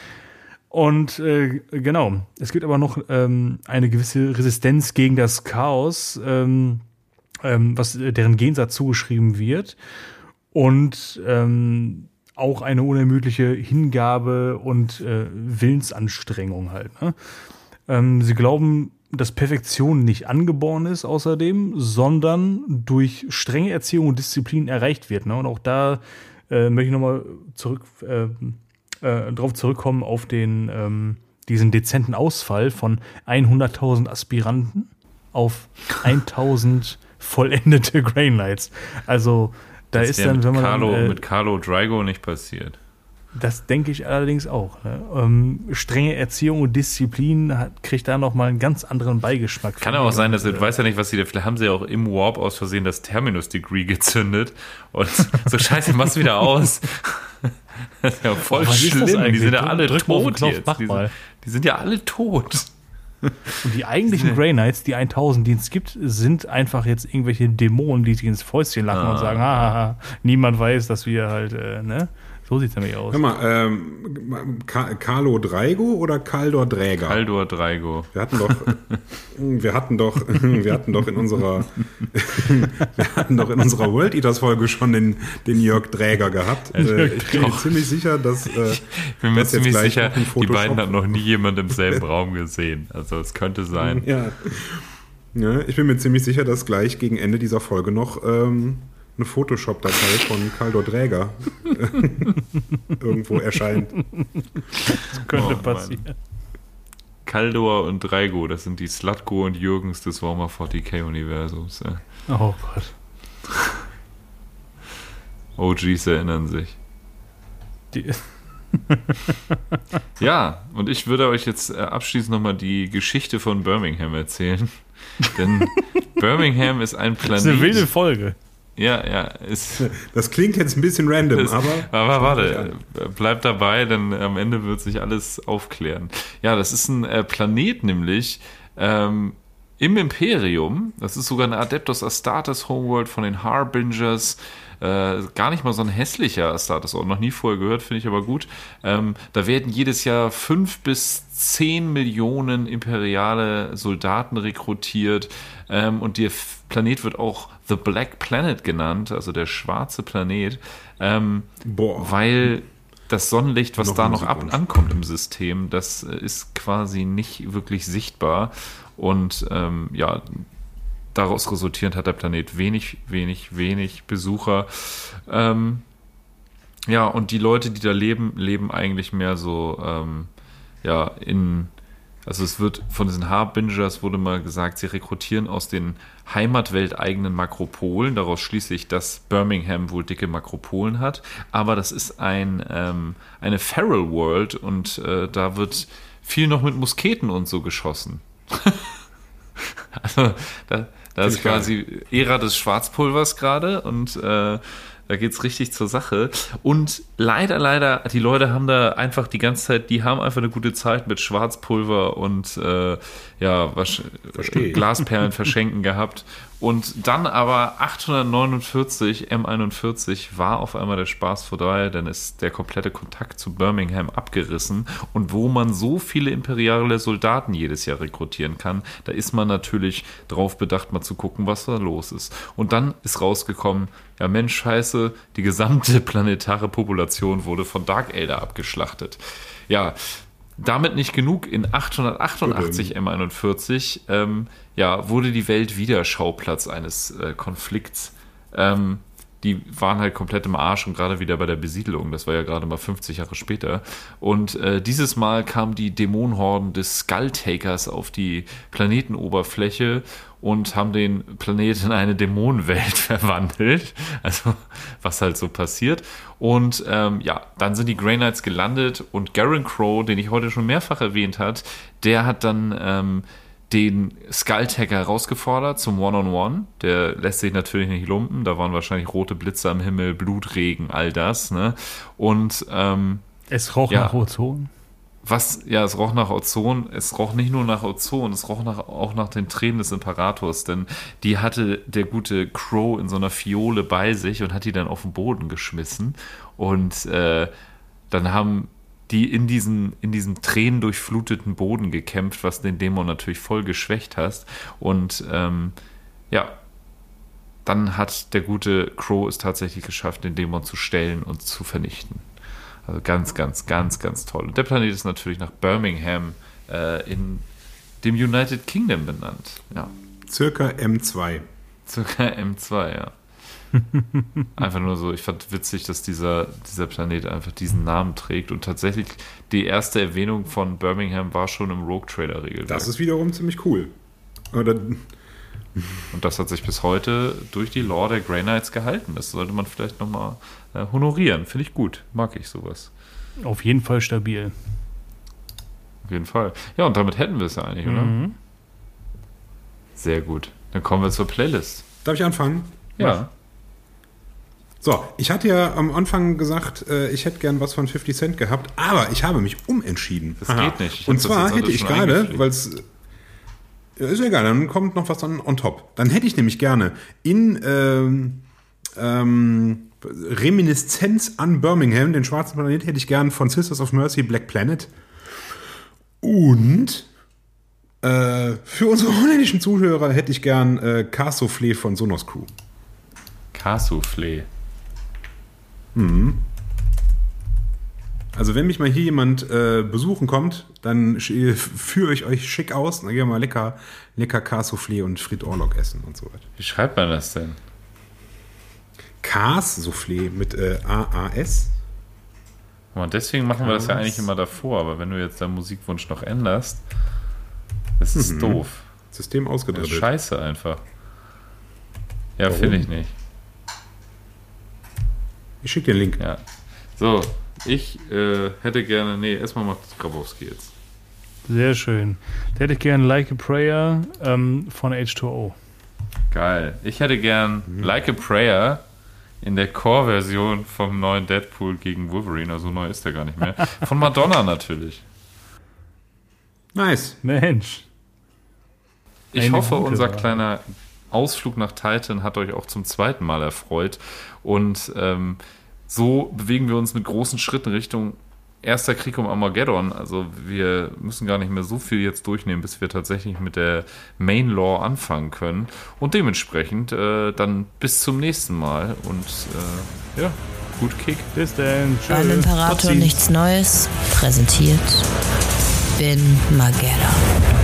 Und äh, genau, es gibt aber noch ähm, eine gewisse Resistenz gegen das Chaos, ähm, ähm, was deren Gensatz zugeschrieben wird. Und ähm, auch eine unermüdliche Hingabe und äh, Willensanstrengung halt. Ne? Ähm, sie glauben, dass Perfektion nicht angeboren ist außerdem, sondern durch strenge Erziehung und Disziplin erreicht wird. Ne? Und auch da äh, möchte ich nochmal zurück, äh, äh, drauf zurückkommen auf den ähm, diesen dezenten Ausfall von hunderttausend Aspiranten auf tausend vollendete Grey Knights. Also da das ist dann, wenn man Carlo, dann, äh, mit Carlo Drago nicht passiert. Das denke ich allerdings auch. Ne? Ähm, strenge Erziehung und Disziplin hat, kriegt da nochmal einen ganz anderen Beigeschmack. Kann auch sein, dass, ich weiß ja nicht, was sie da, vielleicht haben sie ja auch im Warp aus Versehen das Terminus-Degree gezündet und so scheiße, mach's wieder aus. Das ist ja voll oh, schlimm, die sind ja alle Drück tot Knopf, jetzt. mach Die mal. sind, die sind ja alle tot. Und die eigentlichen Grey Knights, die tausend, die es gibt, sind einfach jetzt irgendwelche Dämonen, die sich ins Fäustchen lachen ah. und sagen, haha, niemand weiß, dass wir halt, äh, ne? So sieht es nämlich aus. Hör mal, ähm, Carlo Drago oder Kaldor Dräger? Kaldor Drago. Wir hatten doch, wir hatten doch, wir hatten doch in unserer, wir hatten doch in unserer World Eaters Folge schon den, den Jörg Dräger gehabt. Äh, ich bin mir ziemlich sicher, dass, äh, ich bin mir dass ziemlich jetzt gleich sicher, noch ein die beiden Photoshop- hat noch nie jemand im selben Raum gesehen. Also es könnte sein. Ja. Ja, ich bin mir ziemlich sicher, dass gleich gegen Ende dieser Folge noch ähm, eine Photoshop-Datei von Kaldor Dräger irgendwo erscheint. Das könnte Oh, passieren. Kaldor und Dreigo, das sind die Slutko und Jürgens des Warhammer forty K-Universums. Ja. Oh Gott. O Gs erinnern sich. Die Ja, und ich würde euch jetzt äh, abschließend nochmal die Geschichte von Birmingham erzählen. Denn Birmingham ist ein Planet. Das ist eine wilde Folge. Ja, ja. Ist, Das klingt jetzt ein bisschen random, ist, aber... aber warte, bleibt dabei, denn am Ende wird sich alles aufklären. Ja, das ist ein äh, Planet nämlich ähm, im Imperium. Das ist sogar eine Adeptus Astartes Homeworld von den Harbingers. Äh, gar nicht mal so ein hässlicher Astartes, auch noch nie vorher gehört, finde ich aber gut. Ähm, da werden jedes Jahr fünf bis zehn Millionen imperiale Soldaten rekrutiert ähm, und der Planet wird auch The Black Planet genannt, also der schwarze Planet, ähm, Boah. weil das Sonnenlicht, was Noch da ein noch ab Glückwunsch. ankommt im System, das äh, ist quasi nicht wirklich sichtbar und ähm, ja, daraus resultierend hat der Planet wenig, wenig, wenig Besucher. Ähm, ja, und die Leute, die da leben, leben eigentlich mehr so, ähm, ja, in, also es wird von diesen Harbingers wurde mal gesagt, sie rekrutieren aus den heimatwelteigenen Makropolen. Daraus schließe ich, dass Birmingham wohl dicke Makropolen hat. Aber das ist ein, ähm, eine Feral World und äh, da wird viel noch mit Musketen und so geschossen. Also da, da ist quasi Ära des Schwarzpulvers gerade und äh, da geht's richtig zur Sache. Und leider, leider, die Leute haben da einfach die ganze Zeit, die haben einfach eine gute Zeit mit Schwarzpulver und äh, ja, was, Glasperlen verschenken gehabt. Und dann aber achthundertneunundvierzig, M einundvierzig, war auf einmal der Spaß vorbei, dann ist der komplette Kontakt zu Birmingham abgerissen. Und wo man so viele imperiale Soldaten jedes Jahr rekrutieren kann, da ist man natürlich drauf bedacht, mal zu gucken, was da los ist. Und dann ist rausgekommen, ja Mensch, scheiße, die gesamte planetare Population wurde von Dark Elder abgeschlachtet. Ja, damit nicht genug, in achthundertachtundachtzig M einundvierzig ähm, ja, wurde die Welt wieder Schauplatz eines äh, Konflikts. Ähm, die waren halt komplett im Arsch und gerade wieder bei der Besiedelung. Das war ja gerade mal fünfzig Jahre später. Und äh, dieses Mal kamen die Dämonenhorden des Skulltakers auf die Planetenoberfläche und haben den Planeten in eine Dämonenwelt verwandelt. Also, was halt so passiert. Und ähm, ja, dann sind die Grey Knights gelandet und Garen Crow, den ich heute schon mehrfach erwähnt hat, der hat dann ähm, den Skulltaker herausgefordert zum One-on-One. Der lässt sich natürlich nicht lumpen. Da waren wahrscheinlich rote Blitze am Himmel, Blutregen, all das. Ne? Und ähm, es roch ja, nach Ozon. Was, ja, es roch nach Ozon. Es roch nicht nur nach Ozon, es roch nach, auch nach den Tränen des Imperators, denn die hatte der gute Crow in so einer Fiole bei sich und hat die dann auf den Boden geschmissen. Und äh, dann haben die in diesen, in diesem tränendurchfluteten Boden gekämpft, was den Dämon natürlich voll geschwächt hat. Und ähm, ja, dann hat der gute Crow es tatsächlich geschafft, den Dämon zu stellen und zu vernichten. Also ganz, ganz, ganz, ganz toll. Und der Planet ist natürlich nach Birmingham äh, in dem United Kingdom benannt. Ja. Circa M zwei. Circa M zwei, ja. Einfach nur so, ich fand witzig, dass dieser, dieser Planet einfach diesen Namen trägt und tatsächlich die erste Erwähnung von Birmingham war schon im Rogue Trader Regelwerk. Das ist wiederum ziemlich cool. Oder und das hat sich bis heute durch die Lore der Grey Knights gehalten. Das sollte man vielleicht nochmal äh, honorieren. Finde ich gut. Mag ich sowas. Auf jeden Fall stabil. Auf jeden Fall. Ja, und damit hätten wir es ja eigentlich, oder? Mhm. Sehr gut. Dann kommen wir zur Playlist. Darf ich anfangen? Ja. So, ich hatte ja am Anfang gesagt, äh, ich hätte gern was von fifty Cent gehabt, aber ich habe mich umentscheiden. Das geht nicht. Ich Und hab das zwar jetzt hätte alles ich schon gerade, eingepflegt. weil es ja, ist ja egal, dann kommt noch was on, on top. Dann hätte ich nämlich gerne in ähm, ähm, Reminiszenz an Birmingham, den schwarzen Planet, hätte ich gern von Sisters of Mercy Black Planet. Und äh, für unsere holländischen Zuhörer hätte ich gern äh, Carsoufflé von Sonos Crew. Carsoufflé. Mhm. Also wenn mich mal hier jemand äh, besuchen kommt, dann sch- führe ich euch schick aus, dann gehen wir mal lecker, lecker Carsoufflé und Frit Orlok essen und so weiter. Wie schreibt man das denn? Carsoufflé mit äh, A A S. Und deswegen machen wir das ja Cars. eigentlich immer davor, aber wenn du jetzt deinen Musikwunsch noch änderst, Das ist Mhm. doof. System Das ist ausgedribbelt. scheiße einfach. Ja, Warum? finde ich nicht. Ich schicke dir den Link. Ja. So, ich äh, hätte gerne. Nee, erstmal macht Grabowski jetzt. Sehr schön. Da hätte ich gerne Like a Prayer ähm, von H zwei O. Geil. Ich hätte gern Like a Prayer in der Core-Version vom neuen Deadpool gegen Wolverine. Also neu ist der gar nicht mehr. Von Madonna natürlich. Nice. Mensch. Ich Eine hoffe, gute unser Wahl. kleiner Ausflug nach Titan hat euch auch zum zweiten Mal erfreut. Und ähm, so bewegen wir uns mit großen Schritten Richtung Erster Krieg um Armageddon. Also wir müssen gar nicht mehr so viel jetzt durchnehmen, bis wir tatsächlich mit der Main Lore anfangen können. Und dementsprechend äh, dann bis zum nächsten Mal. Und äh, ja, gut Kick. Bis dann. Beim Tschüss. Imperator Trotzdem. nichts Neues präsentiert Bin Magera.